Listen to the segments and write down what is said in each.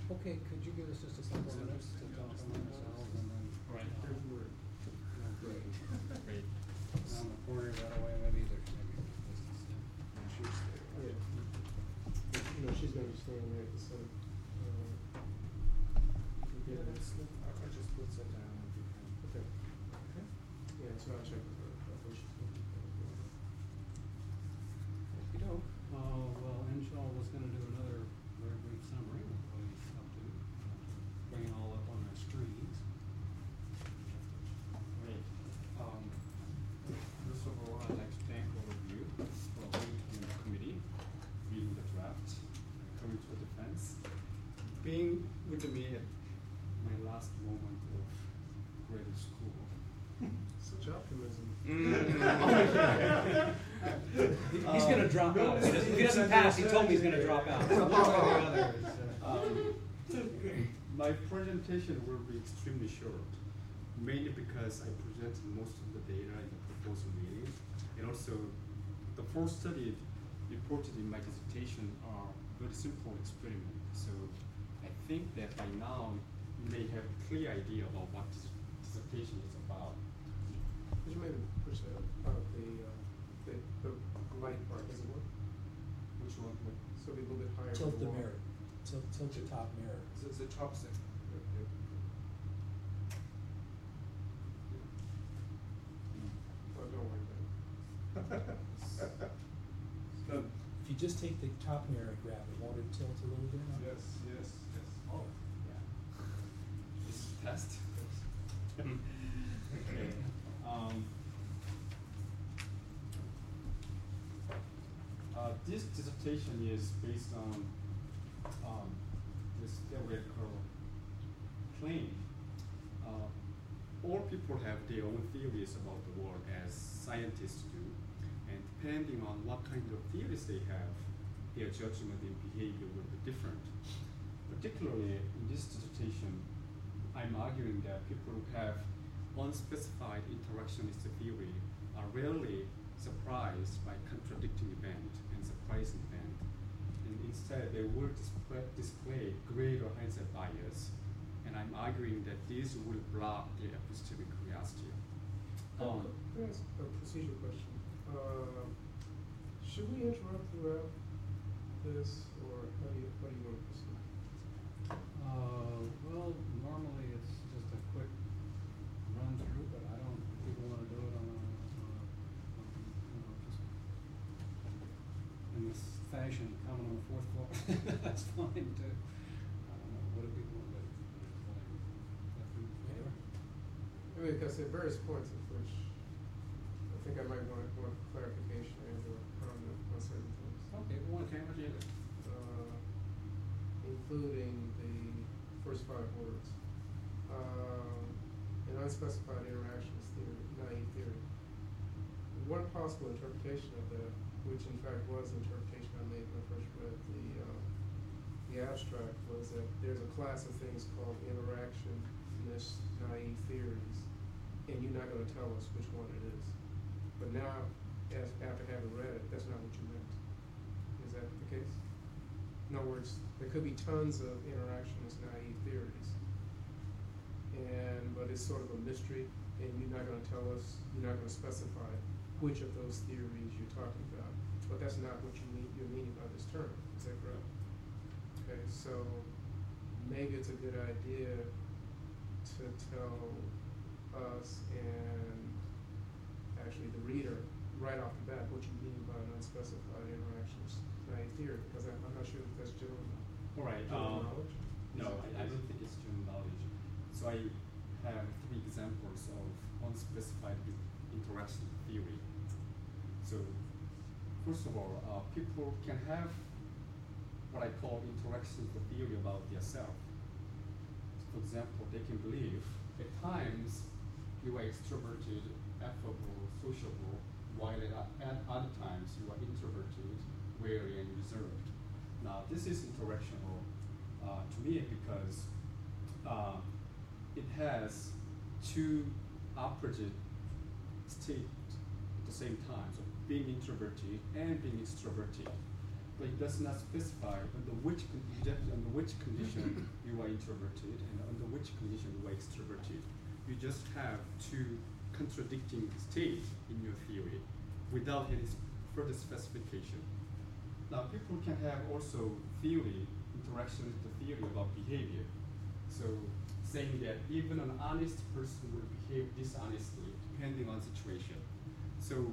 Okay, could you give us just a couple of minutes to talk among ourselves and then? Right. Great. Great. Down the corner that way, maybe there's maybe. Yeah. You know, she's gonna be staying there at the center. Yeah, I just put that down if you can. Okay. Yeah, so I'll check with her. Where she's gonna be. Okey-doke. Well, Henshaw was gonna do another very brief summary of what he's up to, bring it all up on our screens. Great. First of all, I'd like to thank all of you for being in the committee, reading the draft, coming to a defense, being with me at my last moment of grade school. Such optimism. He's gonna drop out. If he doesn't pass, he told me he's gonna drop out. So one way or the other is, My presentation will be extremely short, mainly because I presented most of the data in the proposal meeting, and also the four studies reported in my dissertation are very simple experiments. So I think that by now you may have a clear idea about what this dissertation is about. Could you maybe push the light part, does it work? Which one? So it'll be a little bit higher. Tilt for the wall. mirror, tilt the top mirror. The top thing. Well, don't worry about it. If you just take the top mirror and grab it, won't it tilt a little bit? Yes. Oh, Yeah. This is a test. Okay. This dissertation is based on this theoretical claim. All people have their own theories about the world, as scientists do, and depending on what kind of theories they have, their judgment and behavior will be different. Particularly in this dissertation, I'm arguing that people who have unspecified interactionist theory are rarely surprised by contradicting event and surprising event, and instead they will display greater hindsight bias, and I'm arguing that this will block their epistemic curiosity. Can I ask a procedural question? Should we interrupt throughout this, or how do you want to proceed? well, normally it's just a quick run through, but I don't, if people wanna do it on a, just in this fashion, coming on the fourth floor, that's fine too. I don't know, what do people want to do? I mean, because there are various points at which I think I might want clarification and or comment on certain things. Okay, well, okay, what do you do? Including the first 5 words. An unspecified interactions theory, naive theory. One possible interpretation of that, which in fact was the interpretation I made when I first read the abstract, was that there's a class of things called interactionist naive theories, and you're not going to tell us which one it is. But now, after having read it, that's not what you meant. Is that the case? In other words, there could be tons of interactionist naive theories, but it's sort of a mystery, and you're not going to tell us, you're not going to specify which of those theories you're talking about. But that's not what you're meaning by this term. Is that correct? Okay, so maybe it's a good idea to tell us and actually the reader right off the bat what you mean by an unspecified interactionist naive theory, because I'm not sure if that's general knowledge. No, I don't think it's general knowledge. So I have 3 examples of unspecified interaction theory. So first of all, people can have what I call interactions theory about themselves. For example, they can believe at times you are extroverted, affable, sociable, while at other times you are introverted, wary, and reserved. Now, this is interactional to me because it has 2 opposite states at the same time, so being introverted and being extroverted. but it does not specify under which condition you are introverted and under which condition you are extroverted. You just have two contradicting states in your theory without any further specification. Now, people can have also interaction with the theory about behavior. So, saying that even an honest person will behave dishonestly depending on situation. So,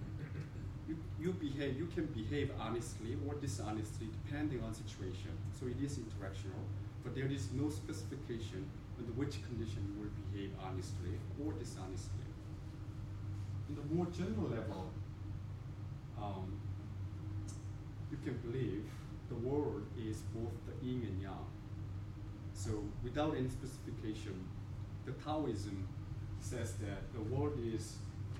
you can behave honestly or dishonestly depending on situation. So it is interactional, but there is no specification under which condition you will behave honestly or dishonestly. In the more general level, you can believe the world is both the yin and yang. So without any specification, the Taoism says that the world is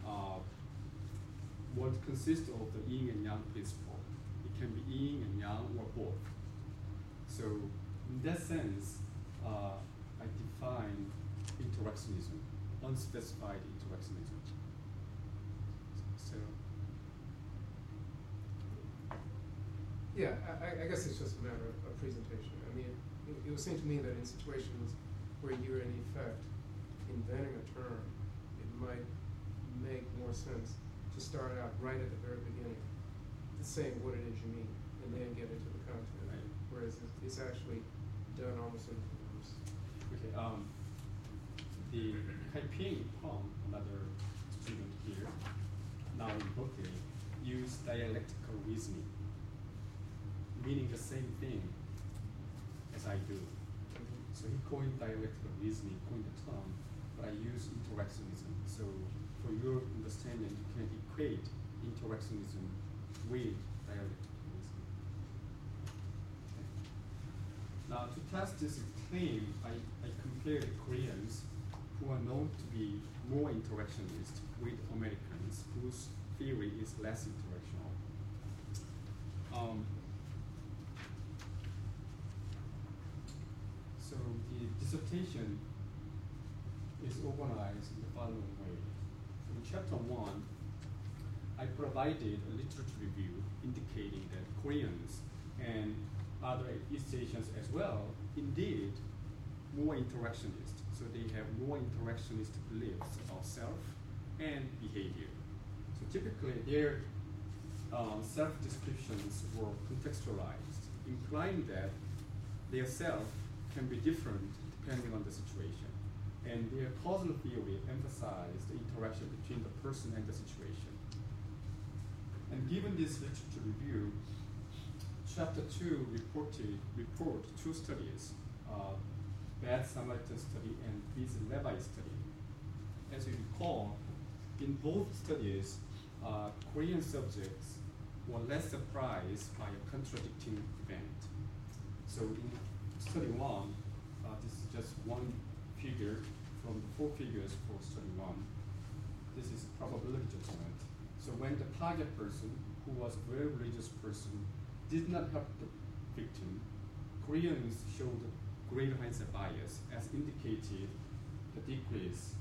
what consists of the yin and yang principle. It can be yin and yang or both. So in that sense, I define interactionism, unspecified interactionism. So yeah, I guess it's just a matter of presentation. I mean, it would seem to me that in situations where you're in effect inventing a term, it might make more sense to start out right at the very beginning, saying what it is you mean, and then get into the content. Right. Whereas it's actually done almost in reverse. okay, the Kai-Ping Peng, another student here, now in Berkeley, used dialectical reasoning, meaning the same thing as I do. So he coined dialectical reasoning, coined the term, but I use interactionism. So for your understanding, you can equate interactionism with dialectical reasoning. Okay. Now, to test this claim, I compared Koreans who are known to be more interactionist with Americans whose theory is less interactional. So the dissertation is organized in the following way. In chapter 1, I provided a literature review indicating that Koreans and other East Asians as well, indeed, more interactionist. So they have more interactionist beliefs about self and behavior. So typically their self-descriptions were contextualized, implying that their self can be different depending on the situation. And their causal theory emphasized the interaction between the person and the situation. And given this literature review, chapter 2 report two studies, Bad Samaritan study and Beasley-Levy study. As you recall, in both studies, Korean subjects were less surprised by a contradicting event. So in study 1, this is just one figure from the 4 figures for study 1. This is probability judgment. So when the target person, who was a very religious person, did not help the victim, Koreans showed greater hindsight bias, as indicated the decrease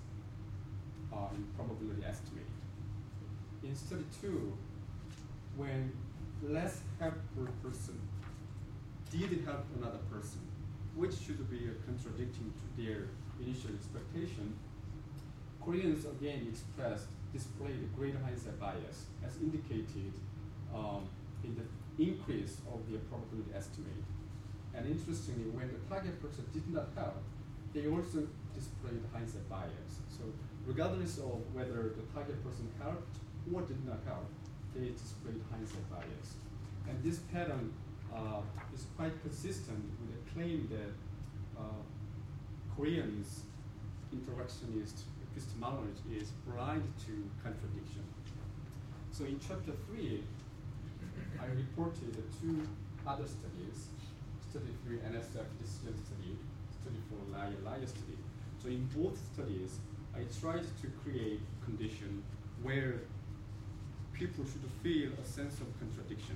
in probability estimate. In study 2, when less helpful person did help another person, which should be contradicting to their initial expectation, Koreans again displayed a greater hindsight bias, as indicated in the increase of their probability estimate. And interestingly, when the target person did not help, they also displayed hindsight bias. So regardless of whether the target person helped or did not help, they displayed hindsight bias. And this pattern is quite consistent with the claim that Koreans' interactionist epistemology is blind to contradiction. So in chapter 3, I reported 2 other studies. Study 3, NSF decision study, study 4, liar study. So in both studies, I tried to create a condition where people should feel a sense of contradiction.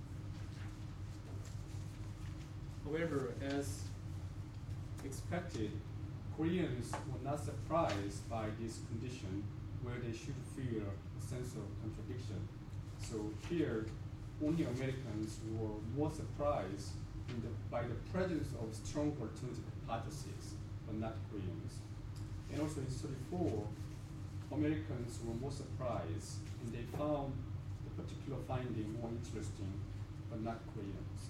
However, as expected, Koreans were not surprised by this condition where they should feel a sense of contradiction. So here, only Americans were more surprised by the presence of strong alternative hypotheses, but not Koreans. And also in 34, Americans were more surprised and they found the particular finding more interesting, but not Koreans.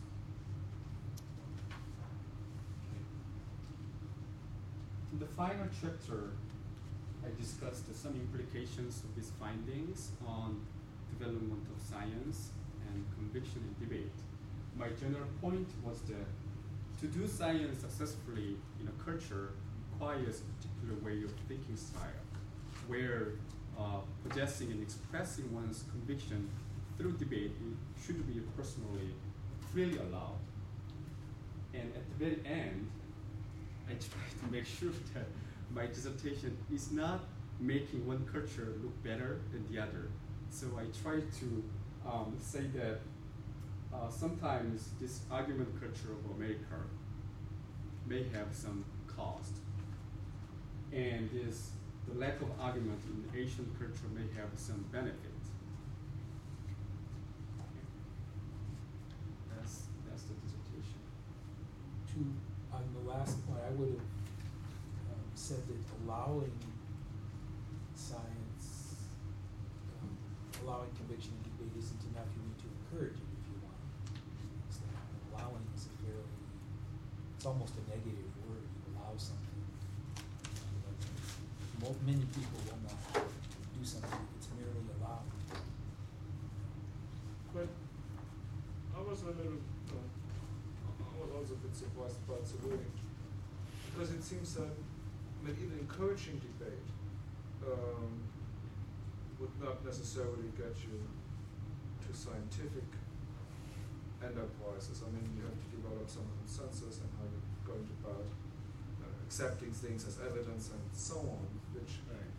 In the final chapter, I discussed some implications of these findings on development of science and conviction and debate. My general point was that to do science successfully in a culture requires a particular way of thinking style, where possessing and expressing one's conviction through debate should be personally, freely allowed. And at the very end, I tried to make sure that my dissertation is not making one culture look better than the other. So I tried to say that sometimes this argument culture of America may have some cost, and the lack of argument in Asian culture may have some benefit. That's the dissertation. On the last point, I would have said that allowing science, allowing conviction and debate isn't enough. You need to encourage it if you want. So allowing is it's almost a negative word. You allow something. Many people will not do something if it's merely allowed. But I was a little, I was also a bit surprised about the wording, because it seems that even encouraging debate would not necessarily get you to scientific enterprises. I mean, you have to develop some consensus and how you're going about accepting things as evidence and so on, which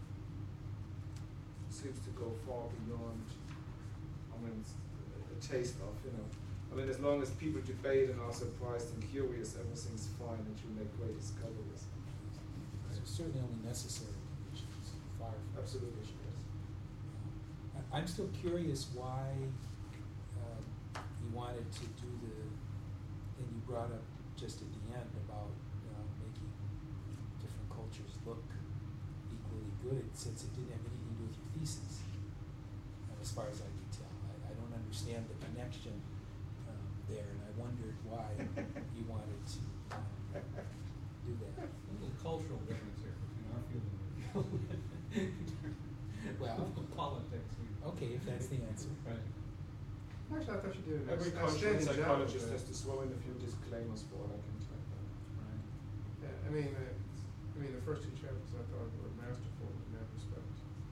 seems to go far beyond, I mean, a taste of, I mean, as long as people debate and are surprised and curious, everything's fine and you make great discoveries. It's certainly only necessary conditions, far from Absolutely, sufficient. yes. I'm still curious why you wanted to do and you brought up just at the end about making different cultures look equally good, since it didn't have anything to do with your thesis, as far as I could tell. I don't understand the connection there, and I wondered why you wanted to do that. There's a cultural difference here between our field and your field. Well, Politics. okay, if that's the answer. Right. Actually, I thought you did an Every outstanding cultural job with psychologist that. has to throw in a few disclaimers for what I can tell you. Right. Yeah, I mean, the first two chapters I thought were masterful in that respect.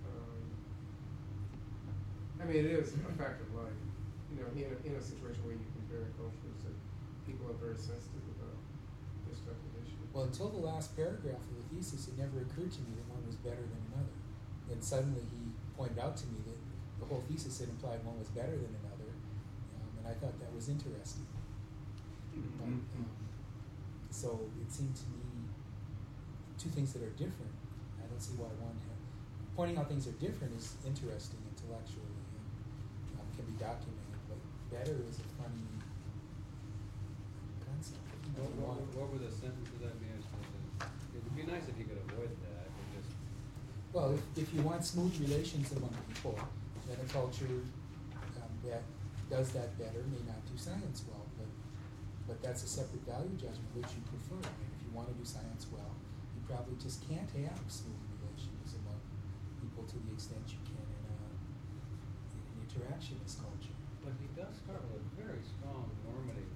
I mean, it is a fact of life. In a situation where you compare cultures, that people are very sensitive about this type of issue. Well, until the last paragraph of the thesis, it never occurred to me that one was better than another. Then suddenly he pointed out to me that the whole thesis had implied one was better than another, and I thought that was interesting. But, so it seemed to me two things that are different. I don't see why pointing out things are different is interesting intellectually and can be documented, but better is a funny concept. What were the sentences that be interested in? It would be nice if you could avoid that. Well, if you want smooth relations among people, then a culture that does that better may not do science well, but that's a separate value judgment which you prefer. I mean, if you want to do science well, you probably just can't have smooth relations among people to the extent you can in an interactionist culture. But he does start with a very strong normative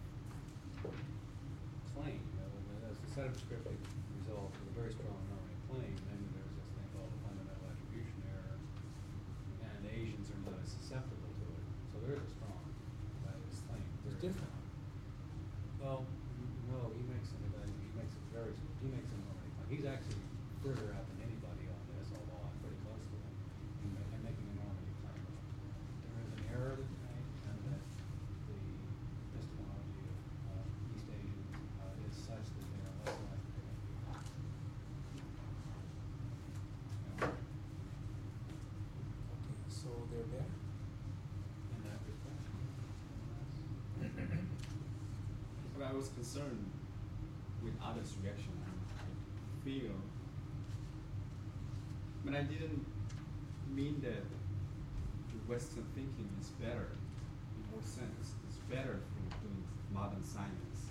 claim. As a set of descriptive results with a very strong normative claim, then there's this thing called the fundamental attribution error, and Asians are not as susceptible to it. So there is a strong claim. It's different. Well, no, he makes a normative claim. He's actually further out than anybody on this, although I'm pretty close to him in making a normative claim. There is an error that's made, and that the epistemology of East Asians is such that they are less likely to make Okay, so they're better. in that respect. was concerned with others' reaction. I feel, but I didn't mean that the Western thinking is better in more sense. It's better for doing modern science.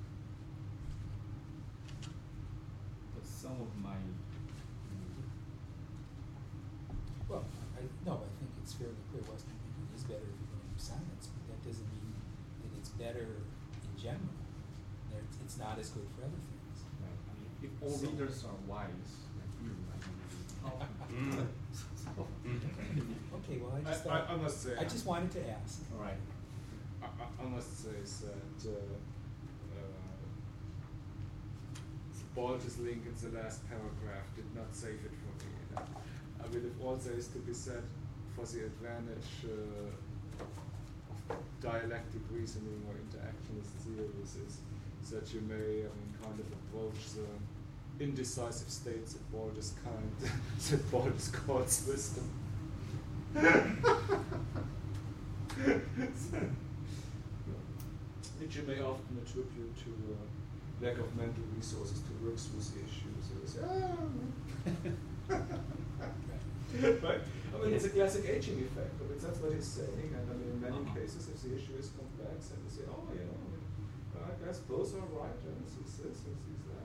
But some of my Well, I think it's fairly clear Western thinking is better if you're going to science, but that doesn't mean that it's better in general. It's not as good for other things. right. I mean, if all readers are wise, like you, I mean, Okay, well, I must say, I just wanted to ask. all right. I must say that Baldur's link in the last paragraph did not save it for me. You know? I mean, if all there is to be said for the advantage of dialectic reasoning or interactionist theories is that you may, kind of approach the indecisive states of Baldur's kind that Baldur's calls wisdom. Which you may often attribute to lack of mental resources to work through the issues. So you say, Right? It's a classic aging effect. That's what he's saying. And in many cases, if the issue is complex, and you say, I guess both are right, and sees this and sees that.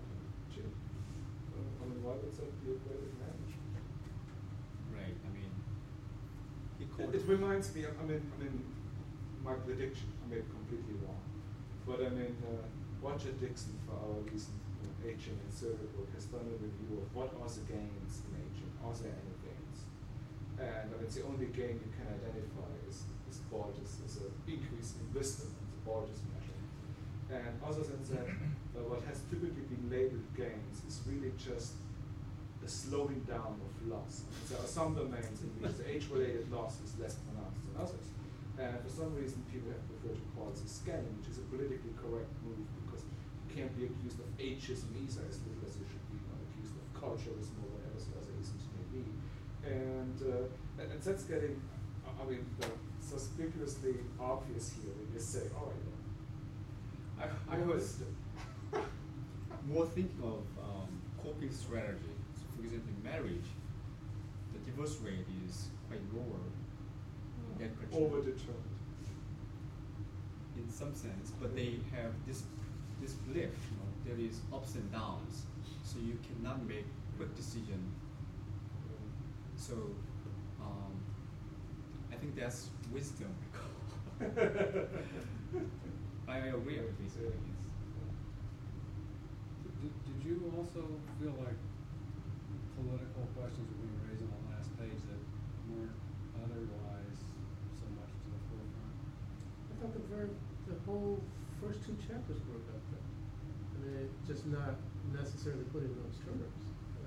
Why would that be a great advantage? Right. I mean, It reminds me. My prediction. I may be completely wrong, but Roger Dixon for our recent aging and survey book has done a review of what are the gains in aging. Are there any gains? And the only gain you can identify is Baldur's, is an increase in wisdom, the Baldur's measure. And other than that, what has typically been labeled gains is really just the slowing down of loss. There are some domains in which the age-related loss is less pronounced than others. And for some reason, people have preferred to call this scaling, which is a politically correct move because you can't be accused of ageism either, as little as you should be accused of culturism or whatever the other isms may be. And that's getting, suspiciously obvious here when you say, I was more thinking of coping strategy. So for example, in marriage, the divorce rate is quite lower in that country. overdetermined. In some sense, but they have this belief, there is ups and downs, so you cannot make quick decision. So I think that's wisdom. I agree with this. Did you also feel like political questions were being raised on the last page that weren't otherwise so much to the forefront? I thought the whole first two chapters were about that. Just not necessarily put it in those terms.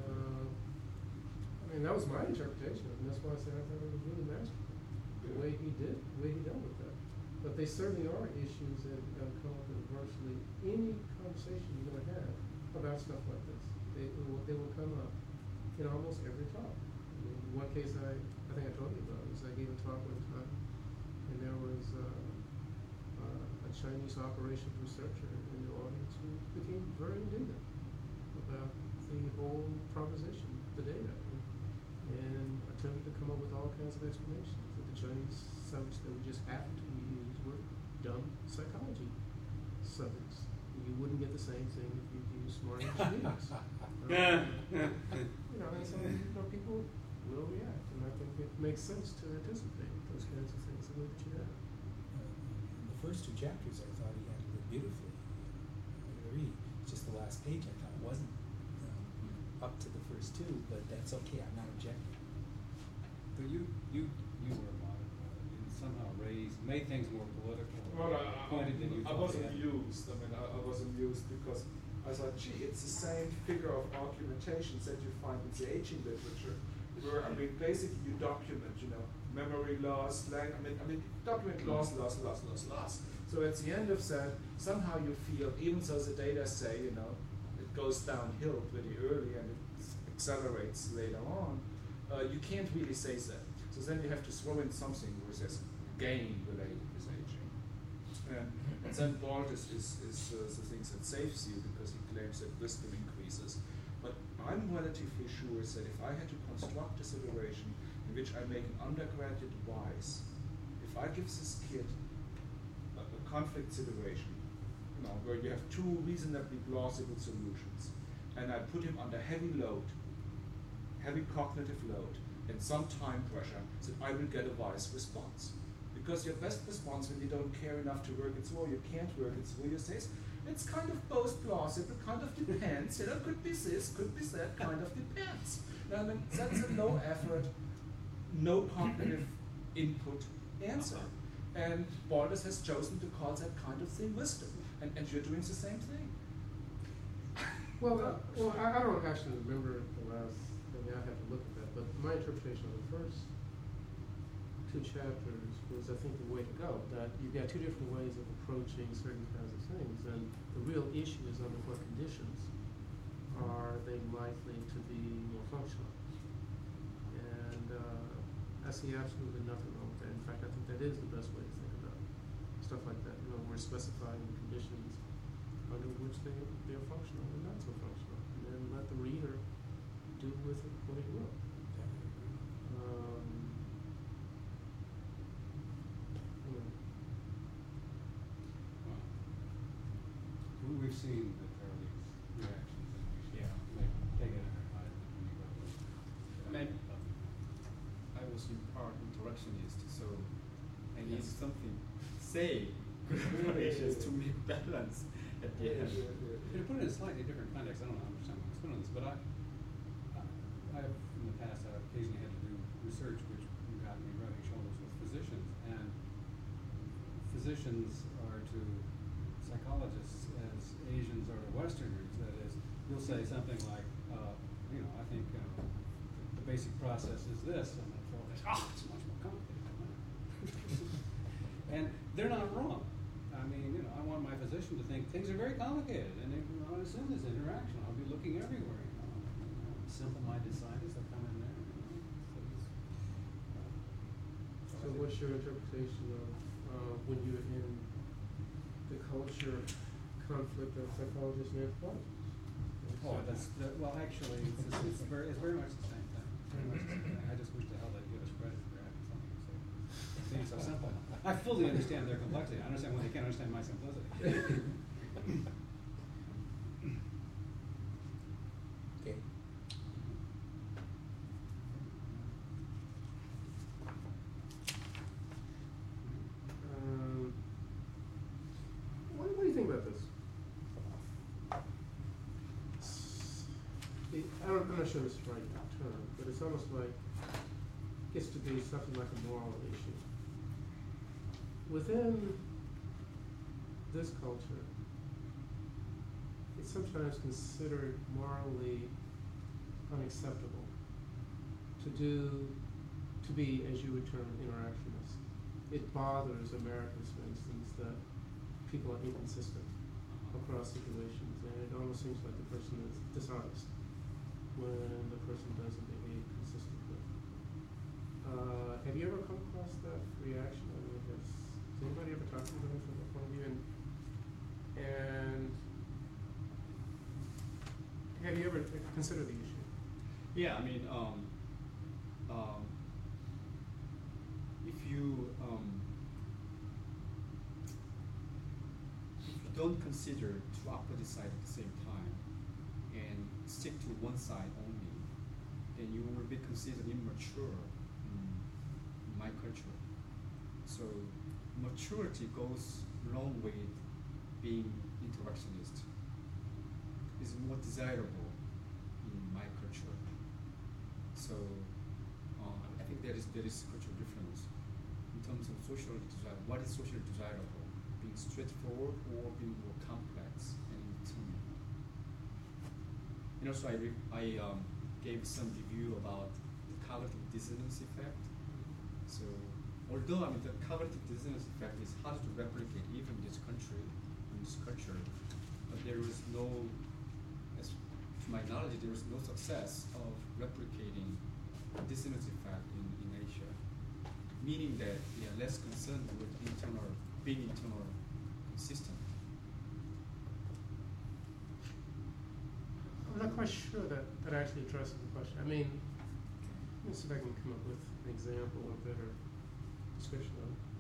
That was my interpretation, and that's why I said I thought it was really masterful. The way he dealt with that. But they certainly are issues that come up in virtually any conversation you're going to have about stuff like this. They will come up in almost every talk. One case I think I told you about is I gave a talk one time, and there was a Chinese operations researcher in the audience who became very indignant about the whole proposition, the data, and attempted to come up with all kinds of explanations. That the Chinese subjects that we just happened to use were dumb psychology subjects. You wouldn't get the same thing if you used smart engineers. So people will react, and I think it makes sense to anticipate those kinds of things the way that you have. In the first two chapters, I thought he handled it beautifully. I agree. It's just the last page I thought wasn't up to the first two, but that's okay. I'm not objecting. But you were modern, you somehow made things more political. Well, pointed than you I thought was they had. amused. I was amused because I thought, it's the same figure of argumentations that you find in the aging literature, where basically you document, memory loss, document loss. So at the end of that, somehow you feel, even though the data say, it goes downhill pretty early and it accelerates later on, you can't really say that. So then you have to throw in something where there's gain related with aging. And then Bald is the things that saves you because he claims that wisdom increases. But I'm relatively sure that if I had to construct a situation in which I make an undergraduate wise, if I give this kid a conflict situation, where you have two reasonably plausible solutions, and I put him under heavy load, heavy cognitive load, and some time pressure, that I will get a wise response. Because your best response when you don't care enough to work it through, or you can't work it through, you say, it's kind of both plausible, kind of depends, could be this, could be that, kind of depends. Now, that's a low effort, no cognitive input answer. And Baldus has chosen to call that kind of thing wisdom. And you're doing the same thing. Well, I don't actually remember the last, I have to look at that, but my interpretation of the first two chapters was, I think, the way to go, that you've got two different ways of approaching certain kinds of things, and the real issue is under what conditions are they likely to be more functional. And I see absolutely nothing wrong with that. In fact, I think that is the best way to think about stuff like that. We're specifying the conditions under which they're functional and not so functional, and then let the reader do with it what he will. We've seen the Fairley's reactions, and we take it in our mind when you go with I mean, I was in part interactionist, so I need something to say to make balance at the end. To put it in a slightly different context, I don't know how much time I'm spending on this, but I've in the past I've occasionally had to do research which got me rubbing shoulders with physicians, and physicians are to psychologists as Asians are to Westerners. That is, you'll say something like, I think the basic process is this, and the fellow says, it's much more complicated. And they're not wrong. I mean, I want my physician to think things are very complicated, and as soon as interaction, I'll be looking everywhere. Simple-minded scientists that come in there. So what's your interpretation of when you're in the culture conflict of psychologists and anthropologists? Well, actually, it's very much the same thing. Very much the same thing. I just wish to hell they'd give us credit for having something being so simple. I fully understand their complexity. I understand when they can't understand my simplicity. Okay. What do you think about this? I'm not sure it's the right term, but it's almost like gets to be something like a moral issue. Within this culture, it's sometimes considered morally unacceptable to be, as you would term, interactionist. It bothers Americans, for instance, that people are inconsistent across situations, and it almost seems like the person is dishonest when the person doesn't behave consistently. Have you ever come across that reaction? I mean, has anybody ever talked to them from that point of view? And have you ever considered the issue? Yeah, I mean, if you don't consider two opposite sides at the same time and stick to one side only, then you will be considered immature in my culture. So maturity goes along with being interactionist. It's more desirable in my culture. So I think there is cultural difference in terms of social desire. What is socially desirable? Being straightforward or being more complex and intimate. And also I gave some review about the cognitive dissonance effect. So although the cognitive dissonance effect is hard to replicate even in this country, in this culture, but there is no, as to my knowledge, there is no success of replicating the dissonance effect in Asia. Meaning that we are less concerned with being internal consistent. I'm not quite sure that actually addresses the question. I mean, let me see if I can come up with an example or a better description of it.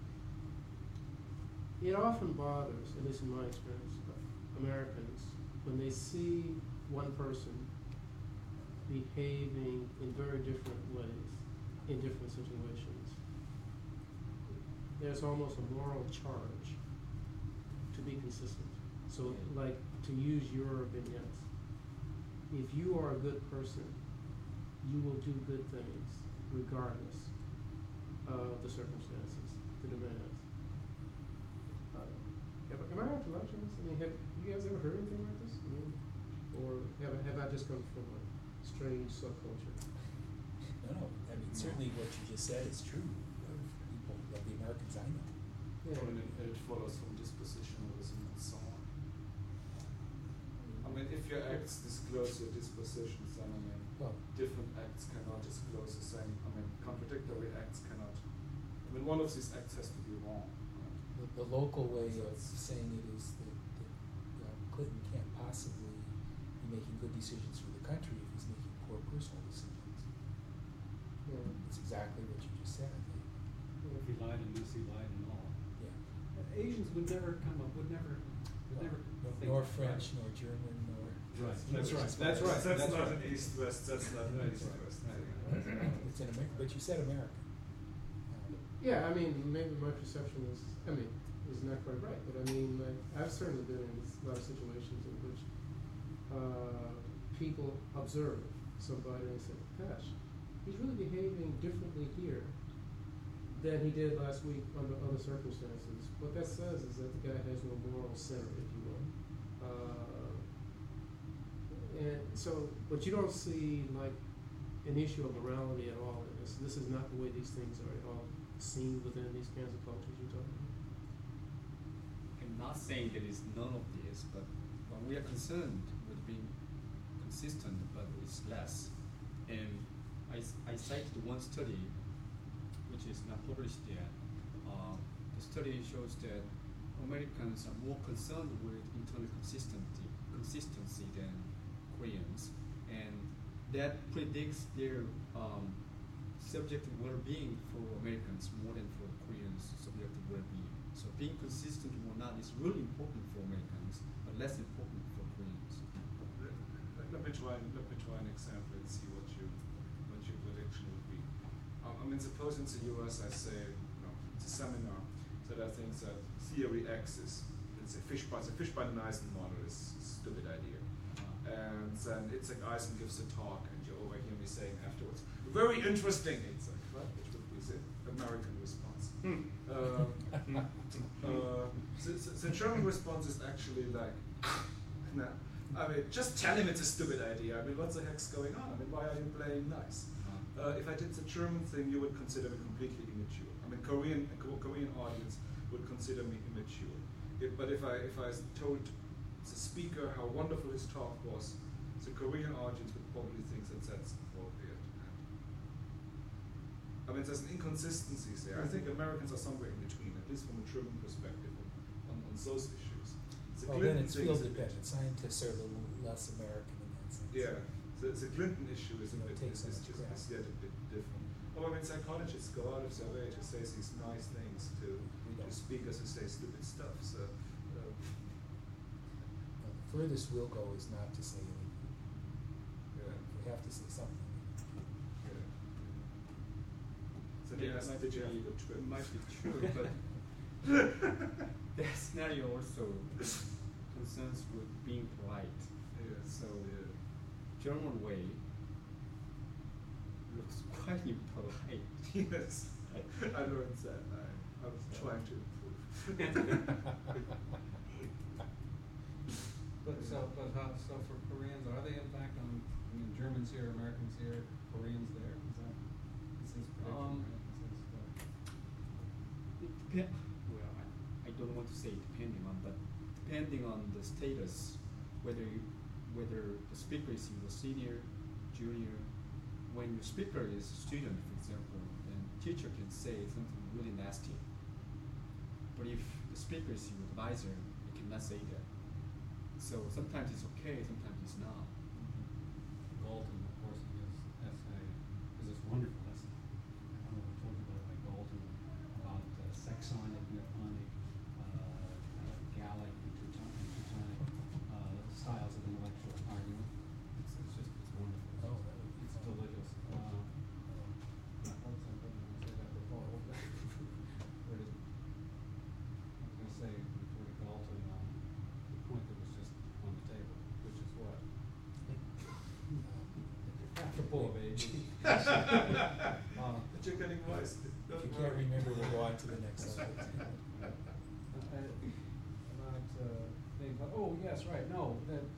It often bothers, at least in my experience, Americans when they see one person behaving in very different ways in different situations. There's almost a moral charge to be consistent. So, like, to use your vignettes, if you are a good person, you will do good things regardless of the circumstances, the demands. Am I out to lunch on this? I mean, have you guys ever heard anything like this? I mean, or have I just come from a strange subculture? No, I mean, certainly what you just said is true of people, of the Americans I know. Yeah. And it follows from dispositionalism and so on. I mean, if your acts disclose your dispositions, then I mean, Well, different acts cannot disclose the same. I mean, contradictory acts cannot. I mean, one of these acts has to be wrong. the local way of saying it is that Clinton can't possibly be making good decisions for the country if he's making poor personal decisions. Yeah. It's exactly what you just said, I think. If he lied and Lucy lied and all. Yeah. Asians would never come up, would never think Nor that. French, nor German, nor. Right. That's right. That's right. That's That's not right. an East-West. That's not an That's East-West. It's in America, but you said American. Yeah, I mean, maybe my perception is not quite right, but I mean, like, I've certainly been in a lot of situations in which people observe somebody and say, gosh, he's really behaving differently here than he did last week under other circumstances. What that says is that the guy has no moral center, if you will. And so, but you don't see, like, an issue of morality at all in this. This is not the way these things are at all seen within these kinds of cultures you're talking about. I'm not saying there is none of this, but we are concerned with being consistent, but it's less. And I cited one study, which is not published yet. The study shows that Americans are more concerned with internal consistency than Koreans, and that predicts their subjective well-being for Americans more than for Koreans' subjective well-being. So being consistent or not is really important for Americans, but less important for Koreans. Let me try an example and see what your prediction would be. I mean, suppose in the US I say, it's a seminar that I think that theory X is, let's say, the Fishbein-Eisen model is a stupid idea. And then Itzhak Eisen gives a talk, and you overhear me saying afterwards, very interesting, Itzhak, right? Which would be the American response. The German response is actually like, nah. I mean, just tell him it's a stupid idea. I mean, what the heck's going on? I mean, why are you playing nice? If I did the German thing, you would consider me completely immature. I mean, Korean audience would consider me immature. But if I told the speaker how wonderful his talk was, the Korean audience would probably think that that's appropriate. I mean, there's an inconsistency there. I think Americans are somewhere in between, at least from a German perspective, on those issues. Well, then it's field dependent. Scientists are a little less American in that sense. Yeah, the Clinton issue is You know, a bit it takes so is much just crap. is yet a bit different. Well, I mean, psychologists go out of their way to say these nice things to speakers who say stupid stuff. So. The furthest we'll go is not to say anything. Yeah. We have to say something. Yeah. So Yeah, did you have a good trip? It might be true, but that scenario also concerns with being polite. Yeah. So Yeah. German way looks quite impolite. Yes, I learned that. I was trying to improve. So for Koreans, are they in fact on? I mean, Germans here, Americans here, Koreans there. Is that his prediction? Right? Well, I don't want to say depending on, but depending on the status, whether the speaker is your senior, junior. When your speaker is a student, for example, then teacher can say something really nasty. But if the speaker is your advisor, you cannot say that. So sometimes it's okay, sometimes it's not. Galton, of course, in his essay, is this wonderful essay. I don't know if I told you about it, by Galton, about Saxonic, Nipponic, Gallic, and Teutonic styles of intellectual argument. It's wonderful. Oh, that would be It's fun. delicious. I hope somebody will say that before. Where did, I was going to say, before to Galton, the point that was just on the table, which is what? Apropos of age. But you're getting wise. If you can't remember, we'll go on to the next subject. Oh yes, right. No,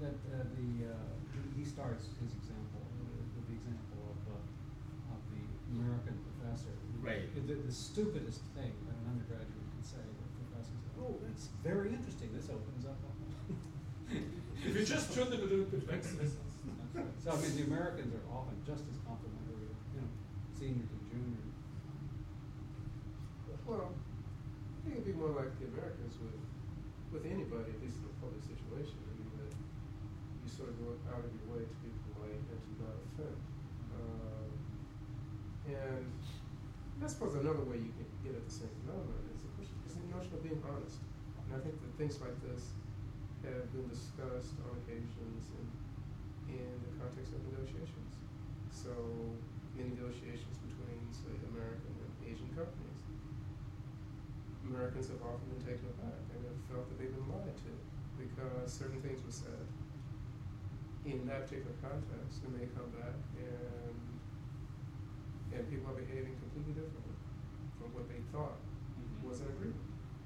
he starts his example with the example of the American professor. Right. The stupidest thing that an undergraduate can say to a professor is, "Oh, that's very interesting. This opens up." If you just turn them a little bit back. That's right. So I mean, the Americans are often just as complimentary, seniors and juniors. Well, I think it'd be more like the Americans with anybody, at least in a public situation. I mean, that you sort of go out of your way to be polite and to not offend. And I suppose another way you can get at the same phenomenon is the notion of being honest. And I think that things like this have been discussed on occasions in the context of negotiations. So, in negotiations between, say, American and Asian companies, Americans have often been taken aback and have felt that they've been lied to because certain things were said in that particular context, and they come back and people are behaving completely differently from what they thought was an agreement.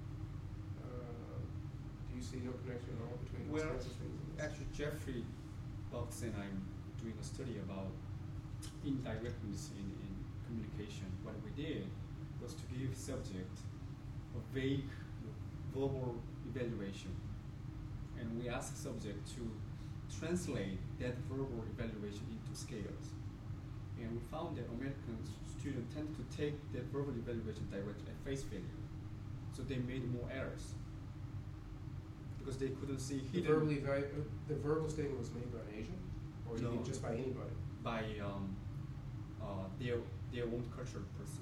Do you see no connection at all between those kinds of things? Actually, Jeffrey Box and I'm doing a study about indirectness in communication. What we did was to give subject a vague verbal evaluation, and we asked the subject to translate that verbal evaluation into scales. And we found that American students tend to take that verbal evaluation directly at face value, so they made more errors because they couldn't see hidden. The verbal statement was made by an Asian, or you No. mean just by anybody? By their own cultural person.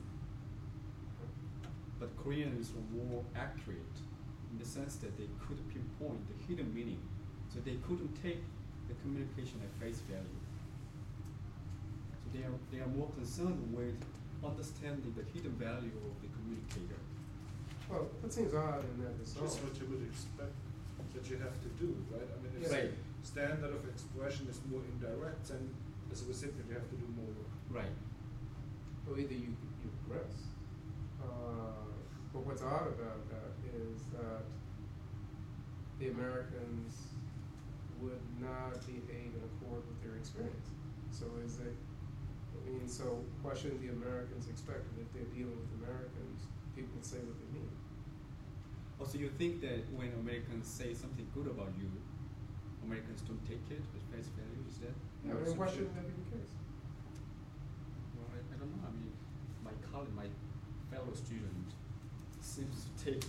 But Koreans were more accurate in the sense that they could pinpoint the hidden meaning, so they couldn't take the communication at face value. So they are more concerned with understanding the hidden value of the communicator. Well, that seems odd in that it's Just what you would expect that you have to do, right? I mean, if Yeah. Right. standard of expression is more indirect, then as a recipient you have to do more work. Right. Well, either you progress. But what's odd about that is that the Americans would not behave in accord with their experience. So so why shouldn't the Americans expect that if they're dealing with Americans, people would say what they mean? Also, you think that when Americans say something good about you, Americans don't take it at face value? Is that? Yeah, I mean, why shouldn't that be the case? Well, I don't know. I mean, my fellow student seems to take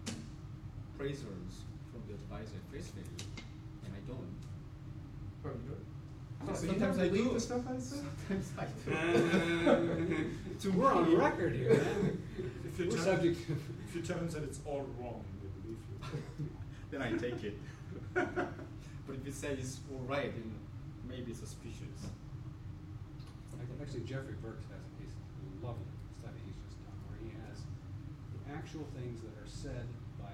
praisers from the advisor at face value, and I don't. Oh, you do? Yeah, So you sometimes don't I believe do. the stuff I say? Sometimes I do. We're on record here, man. If you We're tell subject if you tell them that it's all wrong, they believe you. Then I take it. But if you say it's all right, then maybe suspicious. Actually, Jeffrey Burks has a lovely study he's just done where he has the actual things that are said by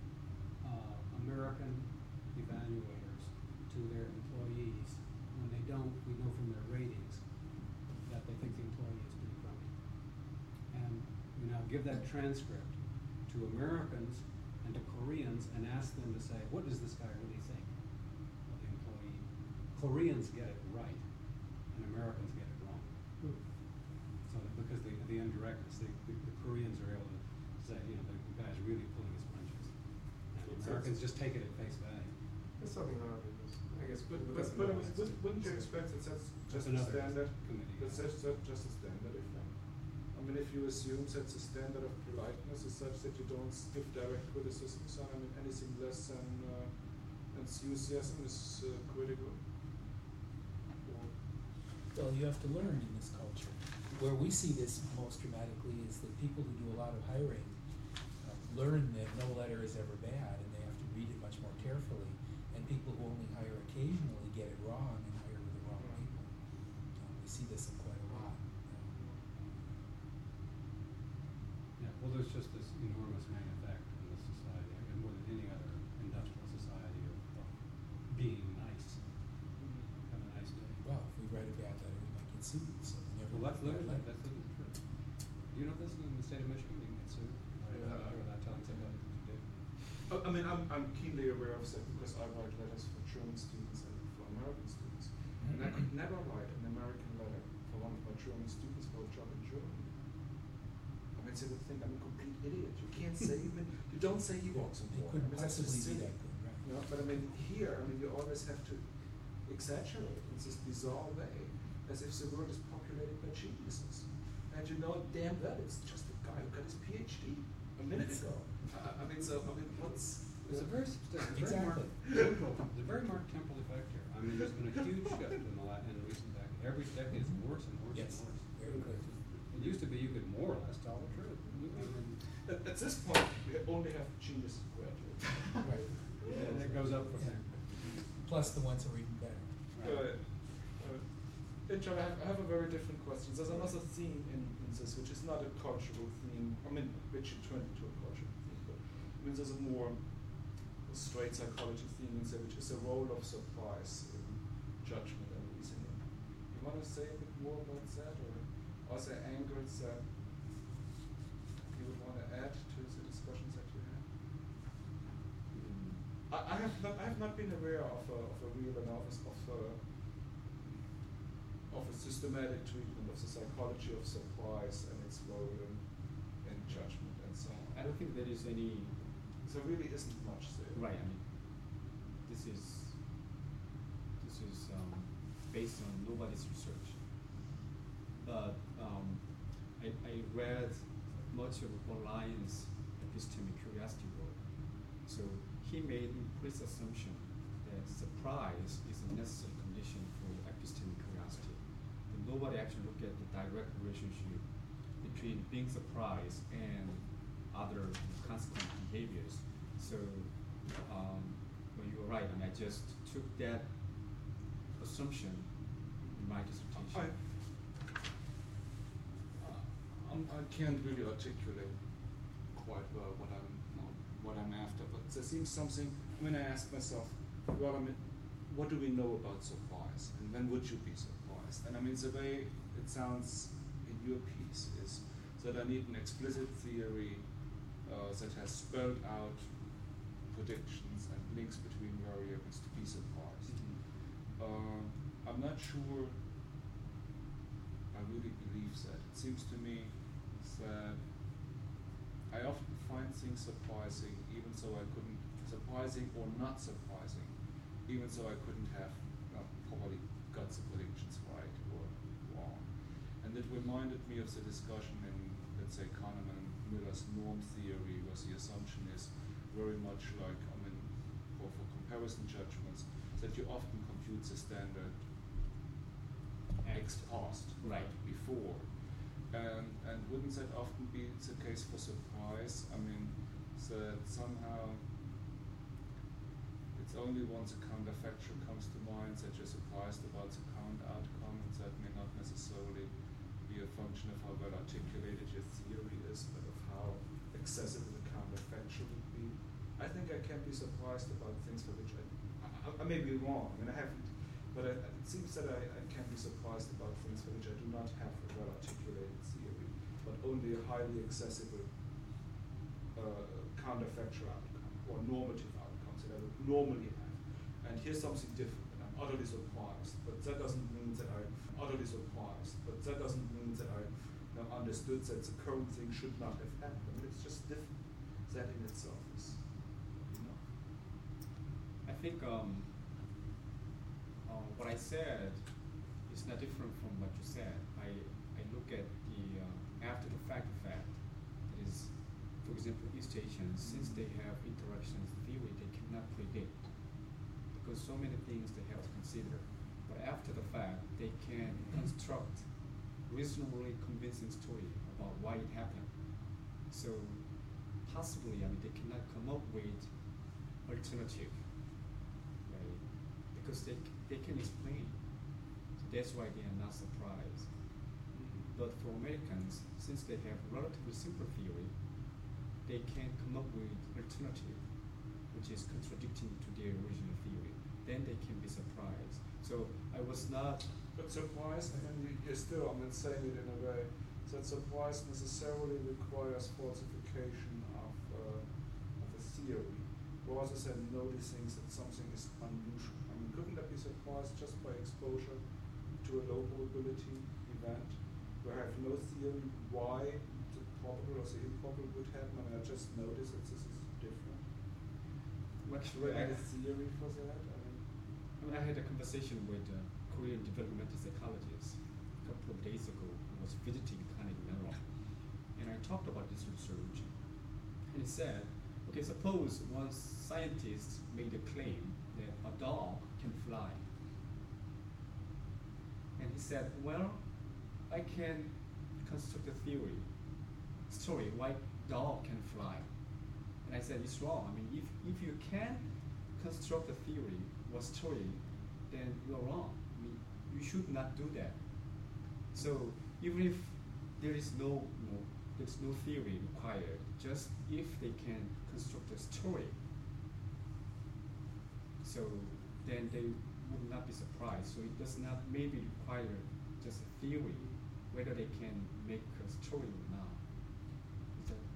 American evaluators to their employees. When they don't, we know from their ratings that they think the employee is pretty crummy. And we now give that transcript to Americans and to Koreans and ask them to say, what does this guy really think of the employee? Koreans get it right, and Americans get it wrong. So that because the indirectness, the Koreans are able to say, the guy's really pulling his punches. And the Americans just take it at face value. There's something odd in this. I guess, But that's I mean, another- wouldn't you expect that that's just a another standard? committee. That's just a standard effect. I mean, if you assume that the standard of politeness is such that you don't give direct criticism, so I mean, anything less than enthusiasm is critical. Well, you have to learn in this culture. Where we see this most dramatically is that people who do a lot of hiring learn that no letter is ever bad, and they have to read it much more carefully. And people who only hire occasionally get it wrong and hire with the wrong people. We see this in quite a lot. Yeah, well, there's just this enormous effect in this society, I mean, more than any other industrial society of being nice. Have a nice day. Well, if we write a bad letter, we might get sued. So we never Well, that's write literally, letters. that's literally true. Do you know this in the state of Michigan, you can get sued? Without telling somebody what to do. I mean, I'm keenly aware of that because I write letters for German students and for American students. And I could never write an American letter for one of my German students for a job in Germany. I mean, they would think I'm a complete idiot. You can't say, you don't say he walks on They water. couldn't I mean, that's just possibly be silly. that good, right? You know, but I mean, here, I mean, you always have to exaggerate in this bizarre way, as if the world is populated by geniuses. And you know damn well it's just a guy who got his PhD a minute ago. I mean, what's... It's a very substantial, Exactly. the very marked temporal effect here. I mean, there's been a huge shift in recent decades. Every decade is worse and worse Yes, and worse. very clear. It used to be you could more or less tell the truth. I mean, At this point, we only have geniuses graduates. Right. and it goes up from there. Plus the ones who are even better. Right. Intro, I have a very different question. There's another theme in this, which is not a cultural theme. I mean, which you turned into a cultural theme, but I mean, there's a more straight psychology theme in there, which is the role of surprise in judgment and reasoning. You want to say a bit more about that, or are there angles that you would want to add to the discussions that you had? I have not been aware of a real analysis of a systematic treatment of the psychology of surprise and its role in judgment and so on. I don't think there is any. There really isn't much there. Right. I mean, this is based on nobody's research. But I read much of O'Lyon's epistemic curiosity work. So he made an implicit assumption that surprise is a necessary condition for epistemic curiosity. But nobody actually looked at the direct relationship between being surprised and other consequent behaviors. So, well, you were right. I mean, I just took that assumption in my dissertation. I can't really articulate quite well what I'm after, but there seems something. When I ask myself, well, I mean, what do we know about surprise, and when would you be surprised? And I mean, the way it sounds in your piece is that I need an explicit theory that has spelled out predictions and links between variables to be surprised. I'm not sure I really believe that. It seems to me that I often find things surprising, even though I couldn't, surprising or not surprising, even though I couldn't have probably got the predictions right or wrong. And it reminded me of the discussion in, let's say, Kahneman and Miller's norm theory, where the assumption is very much like, I mean, for comparison judgments, that you often compute the standard ex post, Right. before. And wouldn't that often be the case for surprise? I mean, that somehow it's only once a counterfactual comes to mind that you're surprised about the current outcome, and that may not necessarily be a function of how well articulated your theory is, but of how accessible the counterfactual would be. I think I can be surprised about things for which I may be wrong. I mean, I haven't, but it seems that I can be surprised about things for which I do not have a well-articulated theory, but only a highly accessible counterfactual outcome or normative outcomes that I would normally have. And here's something different, and I'm utterly surprised. But that doesn't mean that I'm utterly surprised. But that doesn't mean that I understood that the current thing should not have happened. I mean, it's just different. That in itself is, I think what I said is not different from what you said. I look at the after the fact, that is, for example, each station, since they have interactions theory, they cannot predict because so many things they have to consider. But after the fact, they can construct reasonably convincing story about why it happened. So possibly, they cannot come up with alternative, right? Because they can explain. So that's why they are not surprised. But for Americans, since they have relatively simple theory, they can come up with alternative, which is contradicting to their original theory. Then they can be surprised. So I was not. But surprise, you're still, saying it in a way that surprise necessarily requires falsification of a theory, rather than noticing that something is unusual. Couldn't that be surprised just by exposure to a low probability event, where I have no theory why the probable or the improbable would happen, I just notice that this is different? Actually, I have a theory for that. I had a conversation with a Korean developmental psychologist a couple of days ago. I was visiting Carnegie Mellon, and I talked about this research. And he said, okay, suppose one scientist made a claim that a dog can fly. And he said, well, I can construct a story why dog can fly. And I said, it's wrong. If you can construct a theory or story, then you're wrong. You should not do that. So even if there is no theory required, just if they can construct a story, so then they would not be surprised. So it does not maybe require just a theory, whether they can make a story or not. Is that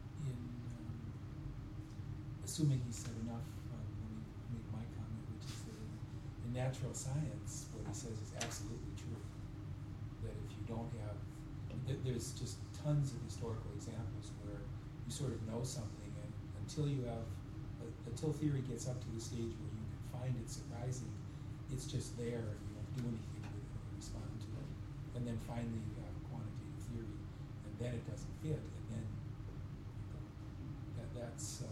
assuming he said enough, let me make my comment, which is that in natural science, what he says is absolutely true. That if you don't have, there's just tons of historical examples where you sort of know something, and until theory gets up to the stage where you can find it surprising, it's just there, and you don't do anything with it or respond to it. And then finally you have a quantitative theory, and then it doesn't fit, and then that's